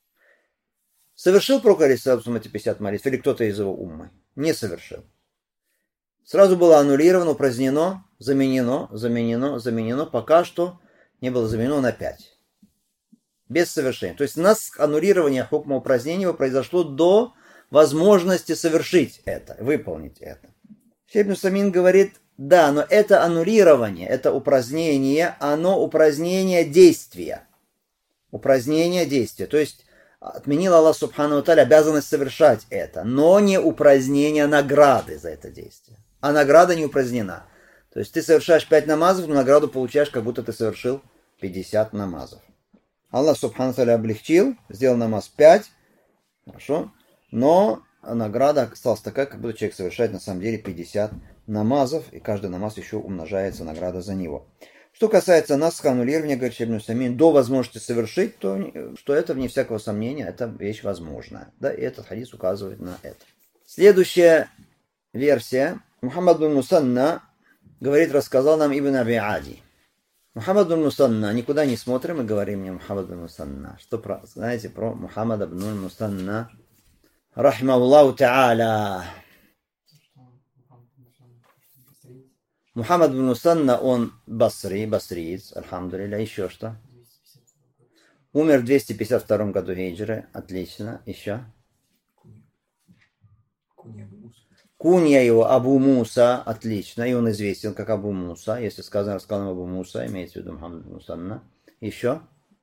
Совершил пророк, алейхиссалату вассалам, эти пятьдесят молитв, или кто-то из его уммы? Не совершил. Сразу было аннулировано, упразднено, заменено, заменено, заменено, пока что не было заменено на пять. Без совершения. То есть насх, аннулирование хукма упразднения произошло до возможности совершить это, выполнить это. Шейх ибн Усаймин говорит, да, но это аннулирование, это упразднение, оно упразднение действия. Упразднение действия. То есть отменил Аллах Субхану ва Тааля обязанность совершать это, но не упразднение награды за это действие. А награда не упразднена. То есть ты совершаешь пять намазов, но награду получаешь, как будто ты совершил пятьдесят намазов. Аллах Субхану ва Тааля облегчил, сделал намаз пять, хорошо, но награда осталась такая, как будто человек совершает на самом деле пятьдесят намазов, и каждый намаз еще умножается награда за него. Что касается насха, аннулирования, говорит Шейх ибн Усаймин, до возможности совершить, то что это, вне всякого сомнения, это вещь возможная. Да, и этот хадис указывает на это. Следующая версия. Мухаммад бин Мусанна, говорит, рассказал нам Ибн Аби Ади. Мухаммад бин Мусанна, никуда не смотрим и говорим мне Мухаммад бин Мусанна. Что про, знаете про Мухаммада бин Мусанна? Рахимахуллаху та'аля. Мухаммад бин Мусанна, он басри, басриец, альхамдулилля, еще что? Умер в двести пятьдесят втором году хиджры, отлично, еще? Кунья его Абу Муса, отлично, и он известен как Абу Муса, если сказано, сказано Абу Муса, имеется в виду Мухаммад бин Мусанна. Еще?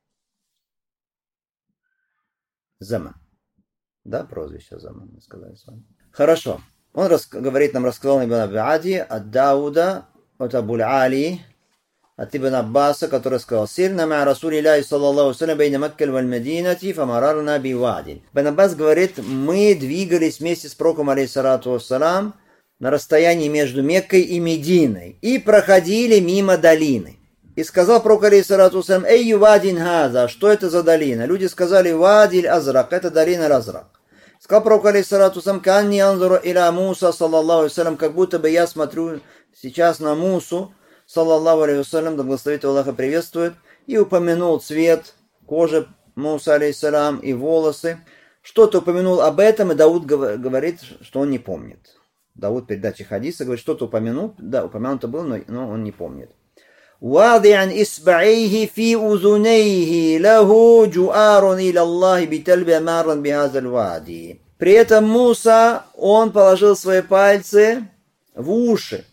Заман. Да, прозвище Заман, мы сказали с вами. Хорошо. Он рас, говорит нам, рассказал Ибн Аби Ади от Дауда, от Абуль-Али, от Ибн Аббаса, который сказал: «Сирна ма Расулилляхи саллаллаху алейхи ва саллям бейна Макка валь Мединати, фамарарна би вадин». Ибн Аббас говорит, мы двигались вместе с пророком, алейхиссалату вассалам, на расстоянии между Меккой и Мединой, и проходили мимо долины. И сказал пророк, алейхиссалату вассалам: «Эй, вадин хаза, что это за долина?» Люди сказали: «Вадиль Азрак, это долина Азрак». Сказал пророк, алейхиссалату вассалам, «Канни анзуру иля Муса, саллаллаху алейхи вассалям», как будто бы я смотрю сейчас на Мусу, саллаллаху алейхи вассалям, да благословит Аллаха приветствует, и упомянул цвет кожи Муса, алейхиссалям, и волосы. Что-то упомянул об этом, и Дауд говорит, что он не помнит. Дауд в передаче хадиса говорит, что-то упомянул, да, упомянуто было, но, но он не помнит. «Вади'ан исба'ихи фи узунейхи лаху джуарун иля Аллахи битальби марран бихазаль вади». При этом Муса, он положил свои пальцы в уши.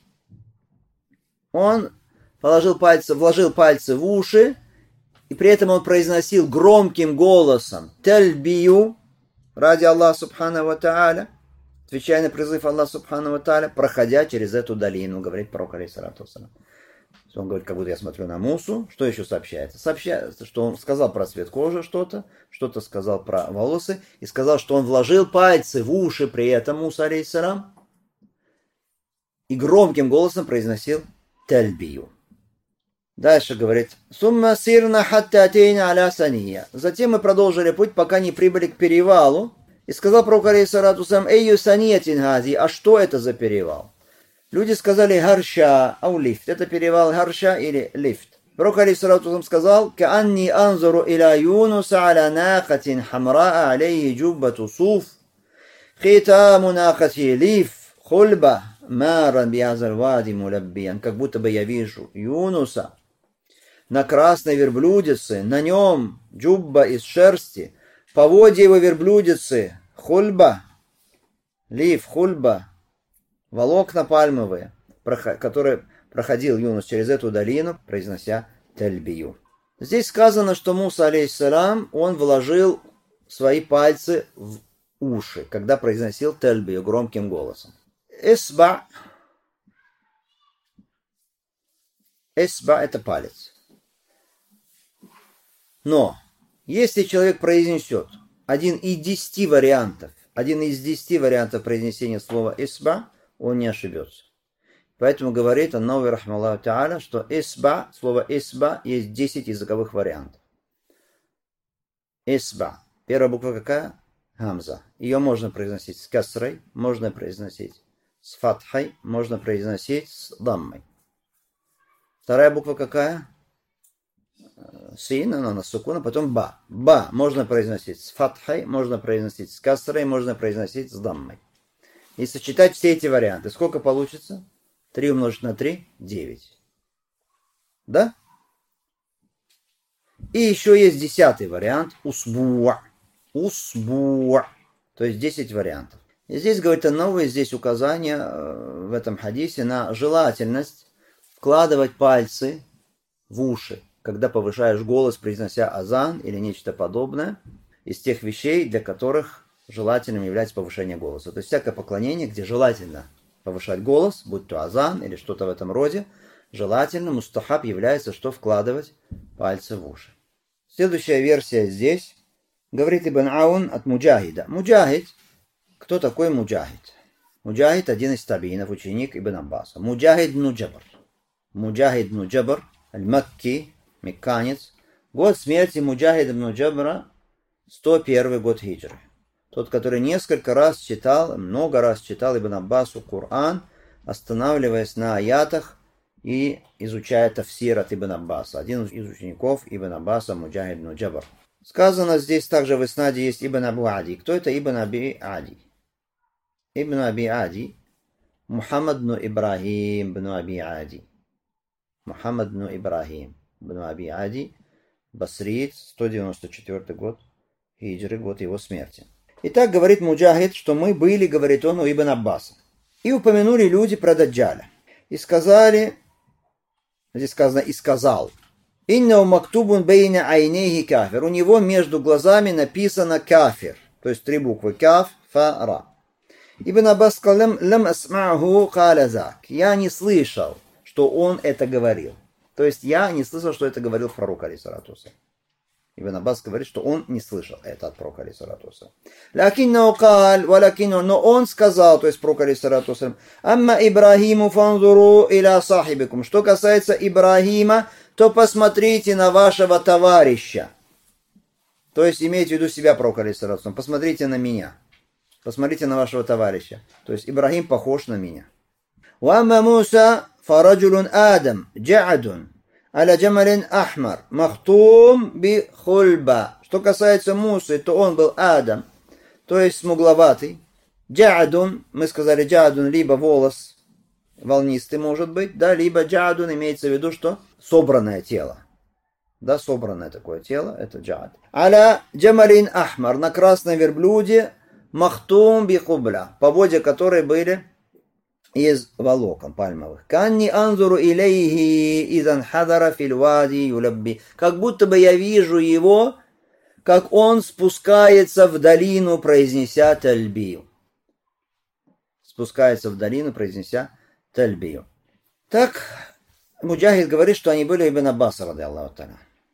Он положил пальцы, вложил пальцы в уши, и при этом он произносил громким голосом «Тальбию» ради Аллаха Субхану ва Тааля, отвечая на призыв Аллаха Субхану ва Тааля, проходя через эту долину, говорит пророк, алейхиссалату вассалам. Он говорит, как будто я смотрю на Мусу. Что еще сообщается? Сообщается, что он сказал про цвет кожи что-то, что-то сказал про волосы, и сказал, что он вложил пальцы в уши при этом Муса, алейхиссалам, и громким голосом произносил «Тальбию». Дальше говорит, «Сумма сирна хатта атейна аля сания». Затем мы продолжили путь, пока не прибыли к перевалу. И сказал пророк, алейхиссалату вассалам, «Эйю саниятин хази». А что это за перевал? Люди сказали «Гарша» ау лифт. Это перевал Гарша или лифт. Пророк, алейхиссалату вассалам, сказал, «Каанни анзуру иля Юнуса аля накатин хамраа алейхи джуббату суф, хитаму накати лиф, хульба, маран биазаль вади мулаббиян». Как будто бы я вижу Юнуса на красной верблюдице, на нем джубба из шерсти, поводья его верблюдицы, хульба, лиф, хульба, волокна пальмовые, которые проходил Юнус через эту долину, произнося тальбию. Здесь сказано, что Муса, алейхиссалам, он вложил свои пальцы в уши, когда произносил тальбию громким голосом. Исба. Исба – это палец. Но, если человек произнесет один из десяти вариантов, один из десяти вариантов произнесения слова «исба», он не ошибется. Поэтому говорит Ан-Навави рахмаллаху та'аля, что «исба», слово «исба» есть десять языковых вариантов. «Исба». Первая буква какая? Гамза. Ее можно произносить с касрой, можно произносить с фатхой, можно произносить с даммой. Вторая буква какая? Син, она на сукуна, потом ба. Ба можно произносить с фатхой, можно произносить с касрой, можно произносить с даммой. И сочетать все эти варианты. Сколько получится? три умножить на три – девять. Да? И еще есть десятый вариант – усбуа. Усбуа. То есть десять вариантов. И здесь, говорит Ан-Навави, здесь указание в этом хадисе на желательность вкладывать пальцы в уши, когда повышаешь голос, произнося азан или нечто подобное, из тех вещей, для которых желательным является повышение голоса. То есть всякое поклонение, где желательно повышать голос, будь то азан или что-то в этом роде, желательно, мустахаб является, что вкладывать пальцы в уши. Следующая версия здесь, говорит Ибн Аун от Муджахида. Муджахид, кто такой Муджахид? Муджахид один из табиинов, ученик Ибн Аббаса. Муджахид бн Джабр. Муджахид бн Джабр, аль-Макки, мекканец. Год смерти Муджахида бн Джабра сто первый год хиджры. Тот, который несколько раз читал, много раз читал Ибн Аббасу Коран, останавливаясь на аятах и изучая тафсир от Ибн Аббаса. Один из учеников Ибн Аббаса, Муджахид бн Джабр. Сказано здесь также в иснаде есть Ибн Абу Ади. Кто это Ибн Аби Ади? Ибн Аби Ади, Мухаммад бн Ибрахим бн Аби Ади. Мухаммад бн Ибрахим бн Аби Ади, басриец, сто девяносто четвёртый год хиджры, год его смерти. Итак, говорит Муджахид, что мы были, говорит он, у Ибн Аббаса. И упомянули люди про Даджаля. И сказали, здесь сказано, и сказал, «Иннау мактубун бейна айнейхи кафир». У него между глазами написано кафир. То есть три буквы. Каф, фа, ра. Ибн Аббас сказал, «Лам асма'ху каля зак». Я не слышал, что он это говорил. То есть я не слышал, что это говорил пророк, алейхиссалату вассалам. Ибн Аббас говорит, что он не слышал это от пророка, алейхиссалату вассалам. Лакиннау каль, валакиннау, но он сказал, то есть пророк, алейхиссалату вассалам, «Амма Ибрахиму фанзуру иля сахибикум». Что касается Ибрахима, то посмотрите на вашего товарища. То есть имейте в виду себя, пророк, алейхиссалату вассалам, посмотрите на меня. посмотрите на вашего товарища. То есть Ибрагим похож на меня. وأما موسى فرجل آدم جعد على جمل أحمر مختوم بخلبة. Что касается Мусы, то он был Адам, то есть смугловатый. Джаадун, мы сказали джаадун, либо волос волнистый может быть, да, либо джаадун имеется в виду, что собранное тело. Да, собранное такое тело, это джаад. Аля джамалин ахмар, на красном верблюде, махтум би хубля, поводья которой были из волокон пальмовых. Канни анзуру илейхи изан хадара фильвади юлабби. Как будто бы я вижу его, как он спускается в долину, произнеся тальбию. Спускается в долину, произнеся тальбию. Так, Муджахид говорит, что они были Ибн Аббаса, ради Аллаху та'аля.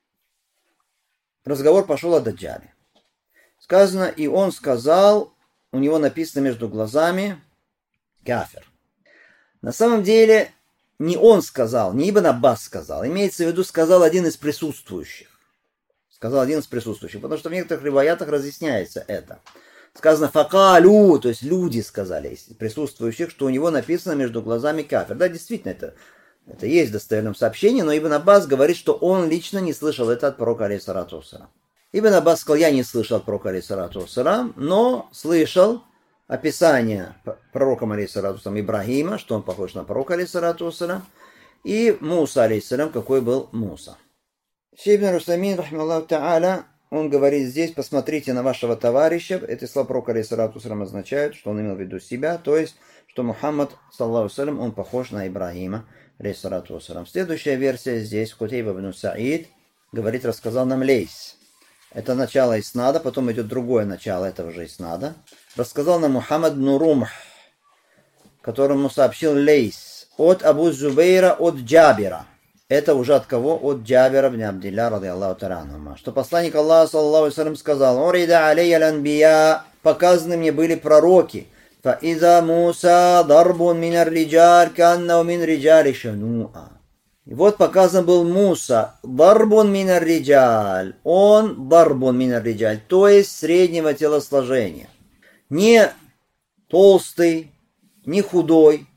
Разговор пошел о Даджале. Сказано, и он сказал, у него написано между глазами кафир. На самом деле, не он сказал, не Ибн Аббас сказал. Имеется в виду, сказал один из присутствующих. Сказал один из присутствующих, потому что в некоторых риваятах разъясняется это. Сказано факалю, то есть люди сказали из присутствующих, что у него написано между глазами кафир. Да, действительно, это, это есть в достоверном сообщении, но Ибн Аббас говорит, что он лично не слышал это от пророка алейхиссалату вассалям. Ибн Аббас сказал, я не слышал от пророка алейхиссалату вассалям, но слышал описание пророком алейхиссалату вассалям Ибрагима, что он похож на пророка алейхиссалату вассалям, и Муса алейхиссалям, какой был Муса. Шейх ибн Русаймин, рахмаллаху та'аля, он говорит здесь, посмотрите на вашего товарища. Эти слова пророка алейхиссалату вассалям означают, что он имел в виду себя, то есть, что Мухаммад, саллаллаху алейхи ва саллям, он похож на Ибрагима, алейхиссалату вассалям. Следующая версия здесь, Кутейба ибн Саид, говорит, рассказал нам Лейс. Это начало иснада, потом идет другое начало этого же иснада. Рассказал нам Мухаммад ибн Румх, которому сообщил Лейс от Абу Зубейра, от Джабира. Это уже от кого? От Джабира ибн Абдилля, ради Аллаху та'аля анхума. Что посланник Аллаха, саллаллаху алейхи ва саллям, сказал: «Урида алейя ланбия», показаны мне были пророки. «Фаиза Муса дарбун минар риджаль каннау мин риджали шануа». И вот показан был Муса, дарбун минар риджаль. Он дарбун минар риджаль, то есть среднего телосложения. Не толстый, не худой,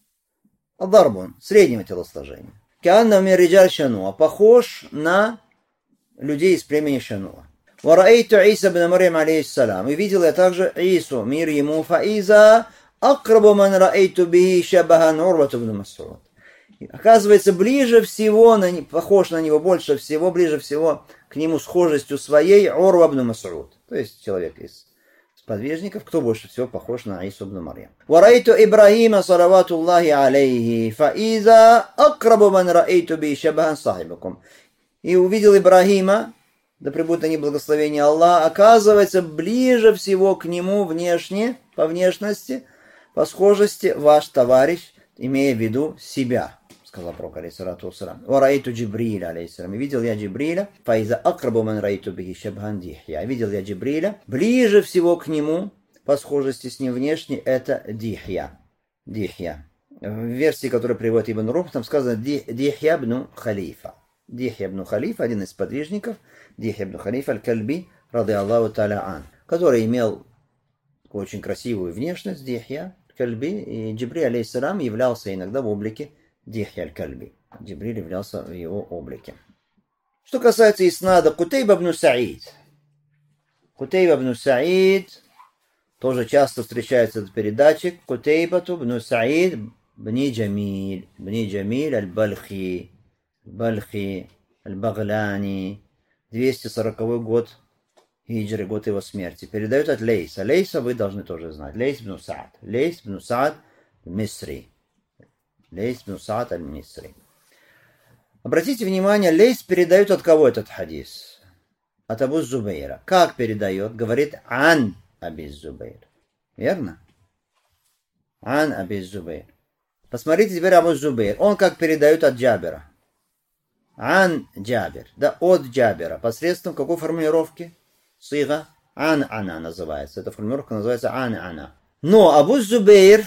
а дарбун, среднего телосложения. Канна мин риджаль шануа, похож на людей из племени Шануа. Вараэйту Иса бн Марьям алейхиссалам. И видел я также Ису, мир ему, фаиза акрабу ман раэйту бихи шабахан Урвату бн Мас'уд. Оказывается, ближе всего, на, похож на него больше всего, ближе всего к нему схожестью своей Урва бн Мас'уд. То есть человек из подвижников, кто больше всего похож на Ису бн Марьям. Вараэйту Ибрагима, салаватуллахи алейхи, фаиза акрабу ман раэйту бихи шабахан сахибакум. И увидел Ибрагима, да пребудет на них благословение Аллаха, оказывается, ближе всего к нему внешне, по внешности, по схожести ваш товарищ, имея в виду себя, сказал пророк алейхиссалату вассалям. Вараиту Джибриля алейхиссалам. И видел я Джибриля, фаиза акрабу ман раиту бихи шабхан дихья. Видел я Джибриля, ближе всего к нему, по схожести с ним внешне, это дихья. Дихья. В версии, которую приводит Ибн Румх, там сказано дихья бну халифа. Дихья ибн Халифа, один из подвижников, Дихья ибн Халифа аль-Кальби, ради Аллаху та'аля ан, который имел очень красивую внешность, Дихья аль-Кальби, и Джибриль алейхиссалам являлся иногда в облике Дихья аль-Кальби. Джибриль являлся в его облике. Что касается иснада, Кутейба ибн Саид. Кутейба ибн Саид, тоже часто встречается этот передатчик, Кутейба ибн Саид бни Джамиль, бни Джамиль аль-Балхи, Бальхи, Аль-Багляни, двести сороковой год хиджры, год его смерти. Передают от Лейса. Лейса вы должны тоже знать. Лейс бн Саад. Лейс бн Саад аль-Мисри. Лейс бн Саад аль-Мисри. Обратите внимание, Лейс передает от кого этот хадис? От Абу Зубейра. Как передает? Говорит ан Аби Зубейр. Верно? Ан Аби Зубейр. Посмотрите теперь Абу Зубейр. Он как передает от Джабира. Ан Джабир, да, от Джабира, посредством какой формулировки? Сига ан-ана называется. Эта формулировка называется ан-ана. Но Абу Зубейр,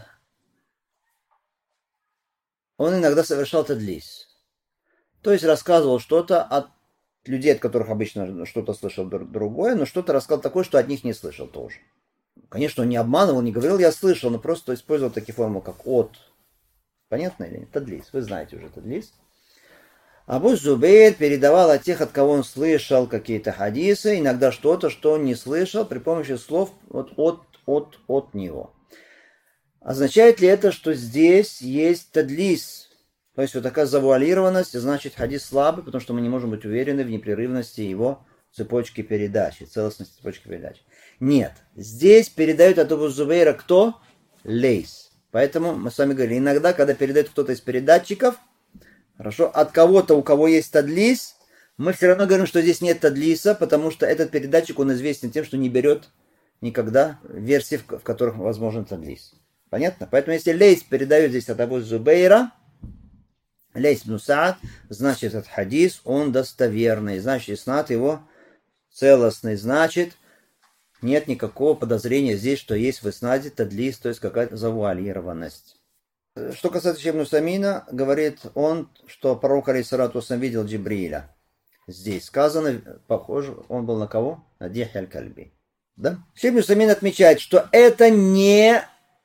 он иногда совершал тадлис. То есть рассказывал что-то от людей, от которых обычно что-то слышал другое, но что-то рассказал такое, что от них не слышал тоже. Конечно, он не обманывал, не говорил, я слышал, но просто использовал такие формулы, как от. Понятно или нет? Тадлис. Вы знаете уже тадлис. Абу Зубейр передавал от тех, от кого он слышал какие-то хадисы, иногда что-то, что он не слышал, при помощи слов от, от, от, от него. Означает ли это, что здесь есть тадлис? То есть вот такая завуалированность, значит хадис слабый, потому что мы не можем быть уверены в непрерывности его цепочки передачи, целостности цепочки передачи. Нет, здесь передают от Абу Зубейра кто? Лейс. Поэтому мы с вами говорили, иногда, когда передает кто-то из передатчиков, хорошо, от кого-то, у кого есть тадлис, мы все равно говорим, что здесь нет тадлиса, потому что этот передатчик, он известен тем, что не берет никогда версии, в которых возможен тадлис. Понятно? Поэтому если Лейс передает здесь от Абу Зубейра, Лейс бн Саад, значит этот хадис, он достоверный, значит иснад его целостный, значит нет никакого подозрения здесь, что есть в иснаде тадлис, то есть какая-то завуалированность. Что касается Ибн Самина, говорит он, что пророк алейхиссалату вассалям видел Джибриля. Здесь сказано, похоже, он был на кого? На Дихья аль-Кальби. Да? Ибн Самин отмечает, что это не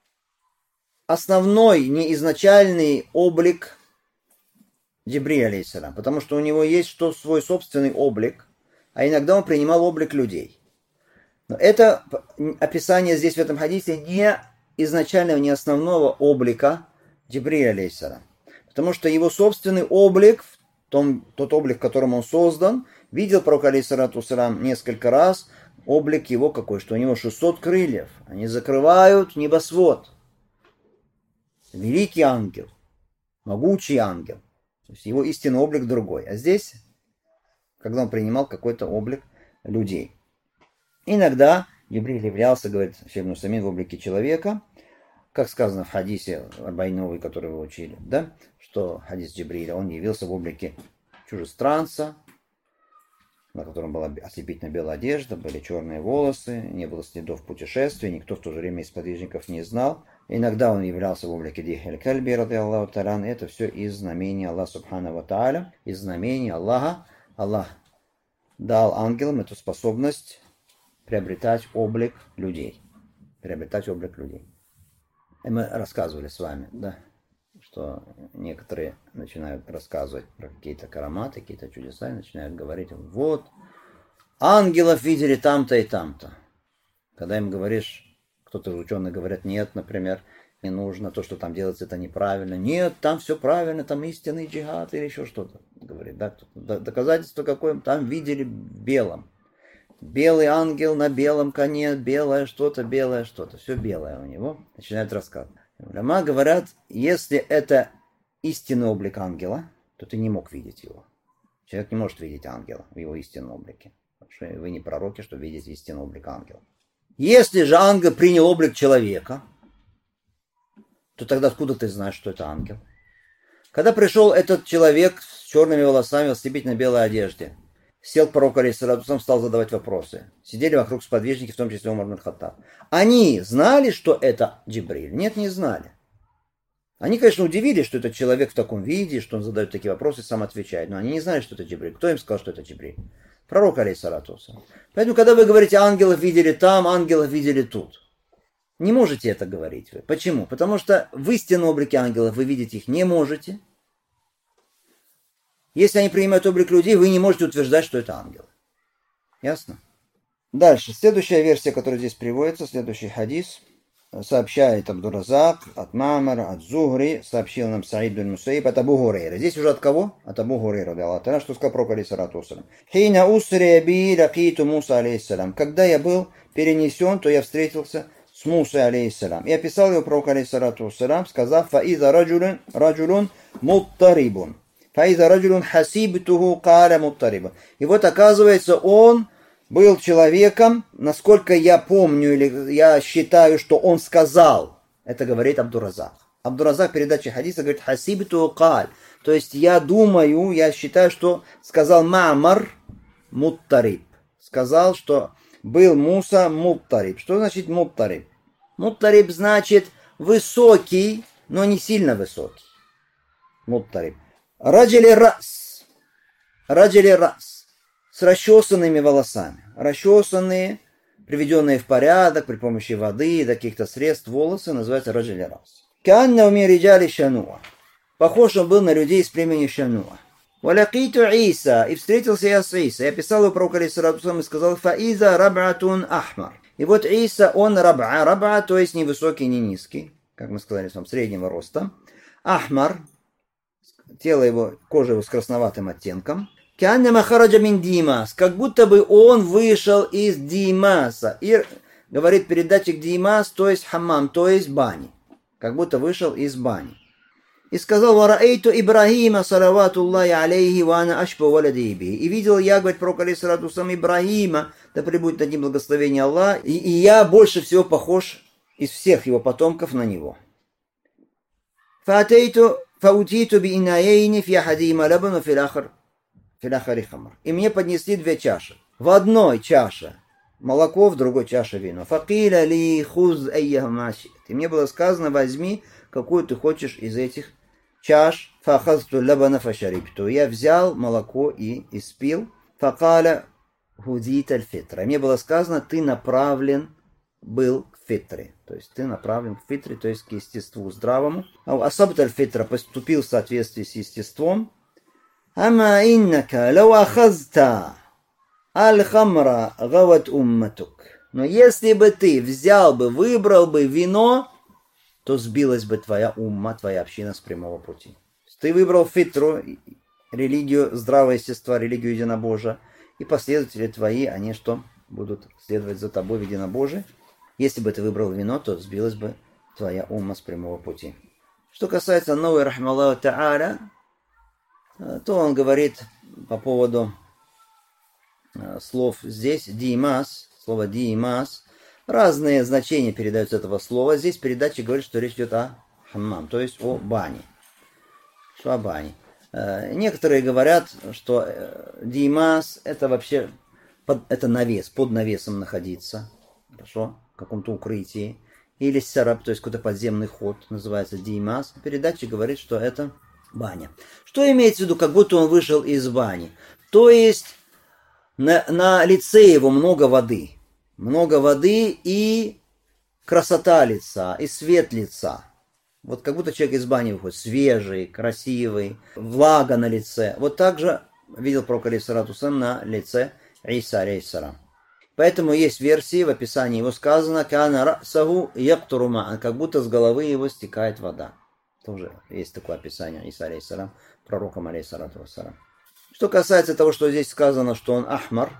основной, не изначальный облик Джибриля алейхиссалам, потому что у него есть что свой собственный облик, а иногда он принимал облик людей. Но это описание здесь в этом хадисе не изначального, не основного облика Джибриля алейхиссалам. Потому что его собственный облик, том, тот облик, которым он создан, видел пророк алейхиссалату вассалам несколько раз, облик его какой, что у него шестьсот крыльев, они закрывают небосвод. Великий ангел, могучий ангел. То есть его истинный облик другой. А здесь, когда он принимал какой-то облик людей. Иногда Джибриль являлся, говорит Ибн Самин, в облике человека, как сказано в хадисе Байновой, который вы учили, да, что хадис Джибриля, он явился в облике чужестранца, на котором была ослепительно белая одежда, были черные волосы, не было следов путешествия, никто в то же время из подвижников не знал. Иногда он являлся в облике Дихья аль-Кальби, ради Аллаху та'аля, это все из знамений Аллаха субхану ва та'аля, из знамений Аллаха. Аллах дал ангелам эту способность приобретать облик людей. Приобретать облик людей. И мы рассказывали с вами, да, что некоторые начинают рассказывать про какие-то караматы, какие-то чудеса, и начинают говорить, вот, ангелов видели там-то и там-то. Когда им говоришь, кто-то ученые говорят, нет, например, не нужно, то, что там делается, это неправильно. Нет, там все правильно, там истинный джихад или еще что-то. Говорит, да, доказательство какое, там видели в белом. Белый ангел на белом коне, белое что-то, белое что-то. Все белое у него. Начинают рассказывать. Уляма говорят, если это истинный облик ангела, то ты не мог видеть его. Человек не может видеть ангела в его истинном облике. Потому что вы не пророки, что видите истинный облик ангела. Если же ангел принял облик человека, то тогда откуда ты знаешь, что это ангел? Когда пришел этот человек с черными волосами в ослепительно белой одежде, сел к пророку алейхиссалату вассалам, стал задавать вопросы. Сидели вокруг сподвижники, в том числе Умар ибн Хаттаб. Они знали, что это Джибриль? Нет, не знали. Они, конечно, удивились, что этот человек в таком виде, что он задает такие вопросы и сам отвечает. Но они не знали, что это Джибриль. Кто им сказал, что это Джибриль? Пророк алейхиссалату вассалам. Поэтому, когда вы говорите, ангелов видели там, ангелов видели тут, не можете это говорить вы. Почему? Потому что в истинном облике ангелов вы видеть их не можете. Если они принимают облик людей, вы не можете утверждать, что это ангелы. Ясно? Дальше. Следующая версия, которая здесь приводится, следующий хадис, сообщает Абдуразак от Мамара, от Зухри, сообщил нам Саид бин Мусаиб от Абу Хурейра. Здесь уже от кого? От Абу Хурейра, что сказал пророк алейхиссалату вассалам. Хейна усри би лакиту Муса алейхиссалам. Когда я был перенесен, то я встретился с Мусой алейхиссалам. И описал его пророк алейхиссалату вассалам, сказав, фаиза раджулун, раджулун муттарибун. Фаиза раджулун хасибтуху каля муттариба. И вот оказывается, он был человеком, насколько я помню, или я считаю, что он сказал. Это говорит Абдуразак. Абдуразак в передаче хадиса говорит хасибтуху каль. То есть я думаю, я считаю, что сказал Ма'мар муттариб. Сказал, что был Муса муттариб. Что значит муттариб? Муттариб значит высокий, но не сильно высокий. Муттариб. Раджали рас. Раджали рас. С расчесанными волосами. Расчесанные, приведенные в порядок при помощи воды и каких-то средств волосы, называется раджили рас. Канна уми риджали шануа. Похож он был на людей из племени Шануа. Валякиту Иса, и встретился я с Иса. Я писал его пророку алейхиссалату и сказал: фаиза раб'атун ахмар. И вот Иса, он раб'a, раб'a, то есть не высокий, не низкий, как мы сказали, сам среднего роста. Ахмар, тело его, кожа его с красноватым оттенком. Кяннама хараджа мин Димас, как будто бы он вышел из Димаса. И говорит передатчик Димас, то есть хаммам, то есть бани. Как будто вышел из бани. И сказал: «Вараэйту Ибрахима, салаватуллахи алейхи, ва ана ашбу валади биhi». И видел я, говорит пророк алейхиссалату вассалам, Ибрахима, да пребудет над ним благословение Аллаха, и, и я больше всего похож из всех его потомков на него. «Фаатейту фаутиту би инаяйни фи ахадима лабану фил ахар фил ахари хамар». И мне поднесли две чаши. В одной чаше молоко, в другой чаше вино. «Факиля ли хуз айяхума ши'т». И мне было сказано: возьми, какую ты хочешь из этих чаш. Фахазту лабана фашарипту. Я взял молоко и испил. Факаля худит аль-фитра. Мне было сказано: ты направлен был к фитре. То есть ты направлен к фитре, то есть к естеству здравому. А асабт аль-фитра, поступил в соответствии с естеством. Ама иннака лау ахазта аль-хамра гават умматук. Но если бы ты взял бы, выбрал бы вино, то сбилась бы твоя умма, твоя община с прямого пути. Ты выбрал фитру, религию здравого естества, религию единобожия, и последователи твои, они что? Будут следовать за тобой в единобожии. Если бы ты выбрал вино, то сбилась бы твоя умма с прямого пути. Что касается новой рахмаллаху та'аля, то он говорит по поводу слов здесь, димас, слово димас, разные значения передаются этого слова. Здесь передача говорит, что речь идет о хаммам, то есть о бане. Что о бане. Некоторые говорят, что димас это вообще под, это навес, под навесом находиться, хорошо, в каком-то укрытии. Или сараб, то есть какой-то подземный ход, называется димас. Передача говорит, что это баня. Что имеется в виду, как будто он вышел из бани? То есть на, на лице его много воды. Много воды и красота лица, и свет лица. Вот как будто человек из бани выходит, свежий, красивый, влага на лице. Вот так же видел пророк алейхиссалату вассалам на лице Иса алейхиссалам. Поэтому есть версии, в описании его сказано: «Кана расаху яктуру ма'ан», как будто с головы его стекает вода. Тоже есть такое описание Иса алейхиссалам, пророком алейхиссалату вассалам. Что касается того, что здесь сказано, что он ахмар,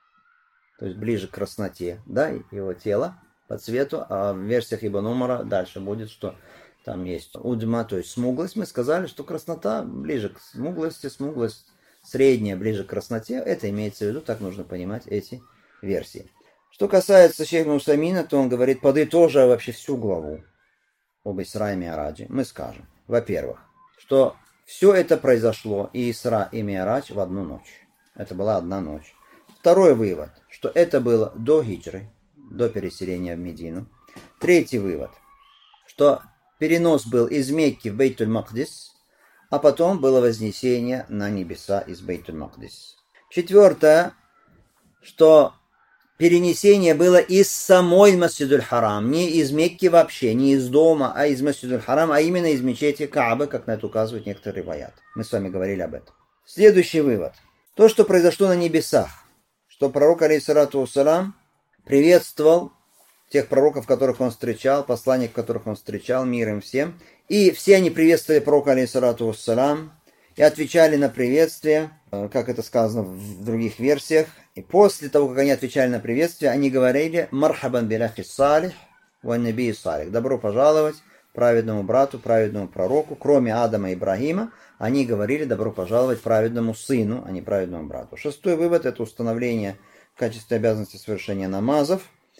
то есть ближе к красноте, да, его тело по цвету, а в версиях Ибн Умара дальше будет, что там есть удма, то есть смуглость. Мы сказали, что краснота ближе к смуглости, смуглость средняя ближе к красноте. Это имеется в виду, так нужно понимать эти версии. Что касается шейха Усаймина, то он говорит, подытоживая вообще всю главу об Исра и Ми'раджи, мы скажем, во-первых, что все это произошло, и Исра, и Ми'радж в одну ночь. Это была одна ночь. Второй вывод, что это было до хиджры, до переселения в Медину. Третий вывод, что перенос был из Мекки в Бейтуль-Макдис, а потом было вознесение на небеса из Бейтуль-Макдис. Четвертое, что перенесение было из самой Масджидуль-Харам, не из Мекки вообще, не из дома, а из Масджидуль-Харам, а именно из мечети Каабы, как на это указывают некоторые риваят. Мы с вами говорили об этом. Следующий вывод. То, что произошло на небесах, что пророк, алейхиссалату вассалам, приветствовал тех пророков, которых он встречал, посланник, которых он встречал, мир им всем. И все они приветствовали пророка, алейхиссалату вассалам, и отвечали на приветствие, как это сказано в других версиях. И после того, как они отвечали на приветствие, они говорили «Мархабан биляхи салих, ва наби салих». Добро пожаловать праведному брату, праведному пророку. Кроме Адама и Ибрагима, они говорили «Добро пожаловать праведному сыну», а не праведному брату. Шестой вывод – это установление в качестве обязанности совершения намазов.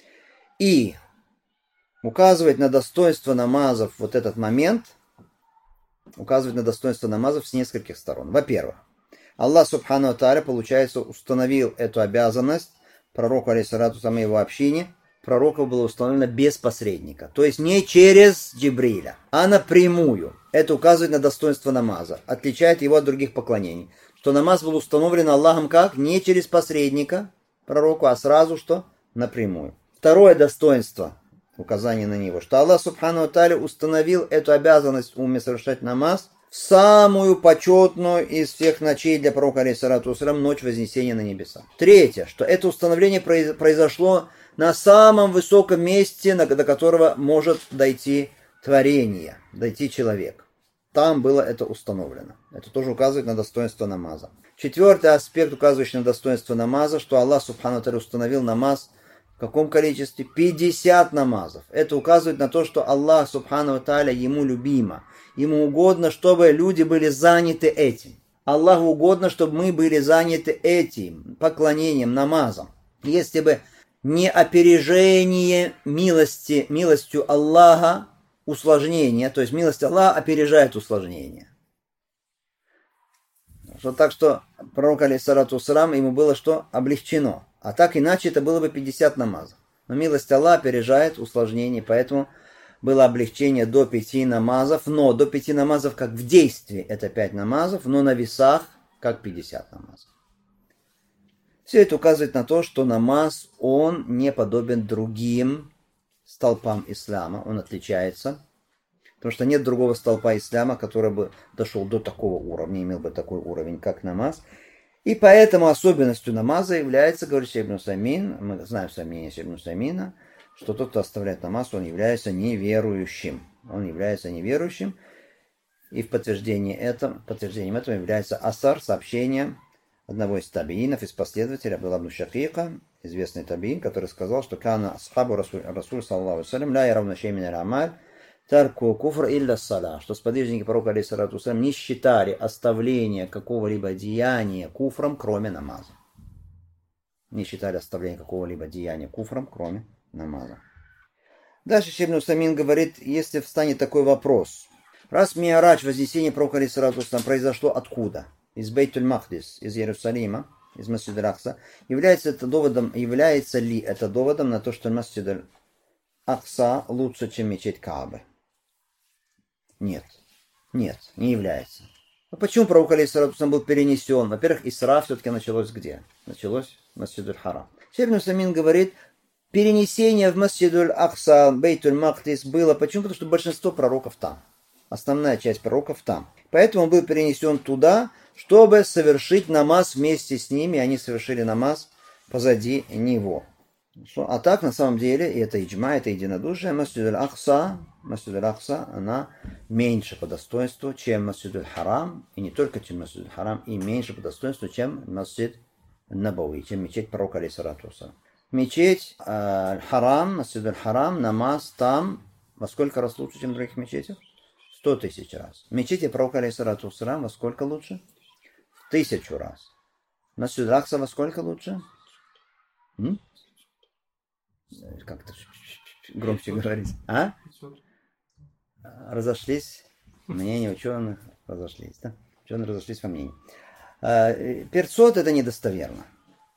И указывает на достоинство намазов вот этот момент, указывает на достоинство намазов с нескольких сторон. Во-первых, Аллах Субхану ва Тааля, получается, установил эту обязанность пророку, алейхиссалату вассалам, и его общине. Пророков было установлено без посредника, то есть не через Джибриля, а напрямую. Это указывает на достоинство намаза, отличает его от других поклонений. Что намаз был установлен Аллахом как? Не через посредника пророку, а сразу что? Напрямую. Второе достоинство, указание на него, что Аллах Субхану ва Тааля установил эту обязанность умме совершать намаз в самую почетную из всех ночей для пророка, алейхиссалату вассалям, ночь вознесения на небеса. Третье, что это установление произошло на самом высоком месте, до которого может дойти творение, дойти человек. Там было это установлено. Это тоже указывает на достоинство намаза. Четвертый аспект, указывающий на достоинство намаза, что Аллах Субхану ва Тааля установил намаз в каком количестве? пятьдесят намазов. Это указывает на то, что Аллах Субхану ва Тааля ему любимо. Ему угодно, чтобы люди были заняты этим. Аллаху угодно, чтобы мы были заняты этим поклонением, намазом. Если бы не опережение милости, милостью Аллаха, усложнение, то есть милость Аллаха опережает усложнение. Что, так что пророк, алейхиссалату вассалам, ему было что? Облегчено. А так иначе это было бы пятьдесят намазов. Но милость Аллаха опережает усложнение, поэтому было облегчение до пяти намазов, но до пяти намазов как в действии это пять намазов, но на весах как пятьдесят намазов. Все это указывает на то, что намаз, он не подобен другим столпам ислама, он отличается, потому что нет другого столпа ислама, который бы дошел до такого уровня, имел бы такой уровень, как намаз. И поэтому особенностью намаза является, говорит Шейх ибн Усаймин, мы знаем сомнения Шейха ибн Усаймина, что тот, кто оставляет намаз, он является неверующим. Он является неверующим. И в подтверждении этого, подтверждением этого является асар, сообщение одного из табиинов, из последователей Абдулла ибн Шакика, известный табиин, который сказал, что «Кана асхабу Расуль, Расуль саллаллаху алейхи ля яравна шей мин аль-амаль, тарку куфр илля саля», что сподвижники пророка, алейхиссалату вассалям, не считали оставление какого-либо деяния куфром, кроме намаза. Не считали оставление какого-либо деяния куфром, кроме намаза. Дальше Шейх ибн Усаймин говорит, если встанет такой вопрос, раз Ми'раджь, вознесение пророка, алейхиссалату вассалям, произошло откуда? Из Бейтуль-Махдис, из Иерусалима, из Масджид аль-Акса, является, это доводом, является ли это доводом на то, что Масджид аль-Акса лучше, чем мечеть Каабы? Нет. Нет, не является. А почему пророк, алейхиссалату вассалям, был перенесен? Во-первых, Исра все-таки началось где? Началось в Масджид аль-Харам. Шейх ибн Усаймин говорит, перенесение в Масджид аль-Акса, Бейтуль-Махдис было. Почему? Потому что большинство пророков там. Основная часть пророков там. Поэтому он был перенесен туда, чтобы совершить намаз вместе с ними, и они совершили намаз позади него. А так, на самом деле, и это иджма, это единодушие, Масджид аль-Акса, Масджид аль-Акса, она меньше по достоинству, чем Масджид аль-Харам, и не только чем Масджид аль-Харам, и меньше по достоинству, чем Масджид аль-Набави, чем мечеть пророка, алейхиссалату вассалам. Мечеть аль-Харам, Масджид аль-Харам, намаз там во сколько раз лучше, чем в других мечетях? Сто тысяч раз. Мечети пророка, алейхиссалату вассалам, во сколько лучше? В тысячу раз. Масджид аль-Акса во сколько лучше? М? Как-то громче говорить. А? Разошлись. Мнения ученых разошлись. Да? Ученые разошлись во мнении. пятьсот это недостоверно.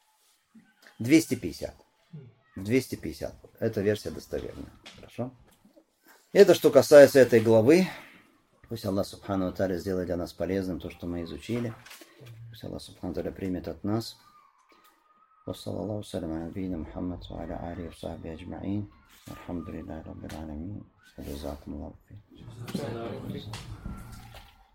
двести пятьдесят. двести пятьдесят. Эта версия достоверная. Хорошо? Это что касается этой главы. Пусть Аллах Субхану ва Тааля сделает для нас полезным то, что мы изучили. Пусть Аллах Субхану ва Тааля примет от нас. وصلى الله وسلم على نبينا محمد وعلى آله وصحبه أجمعين والحمد لله رب العالمين وجزاكم الله خير.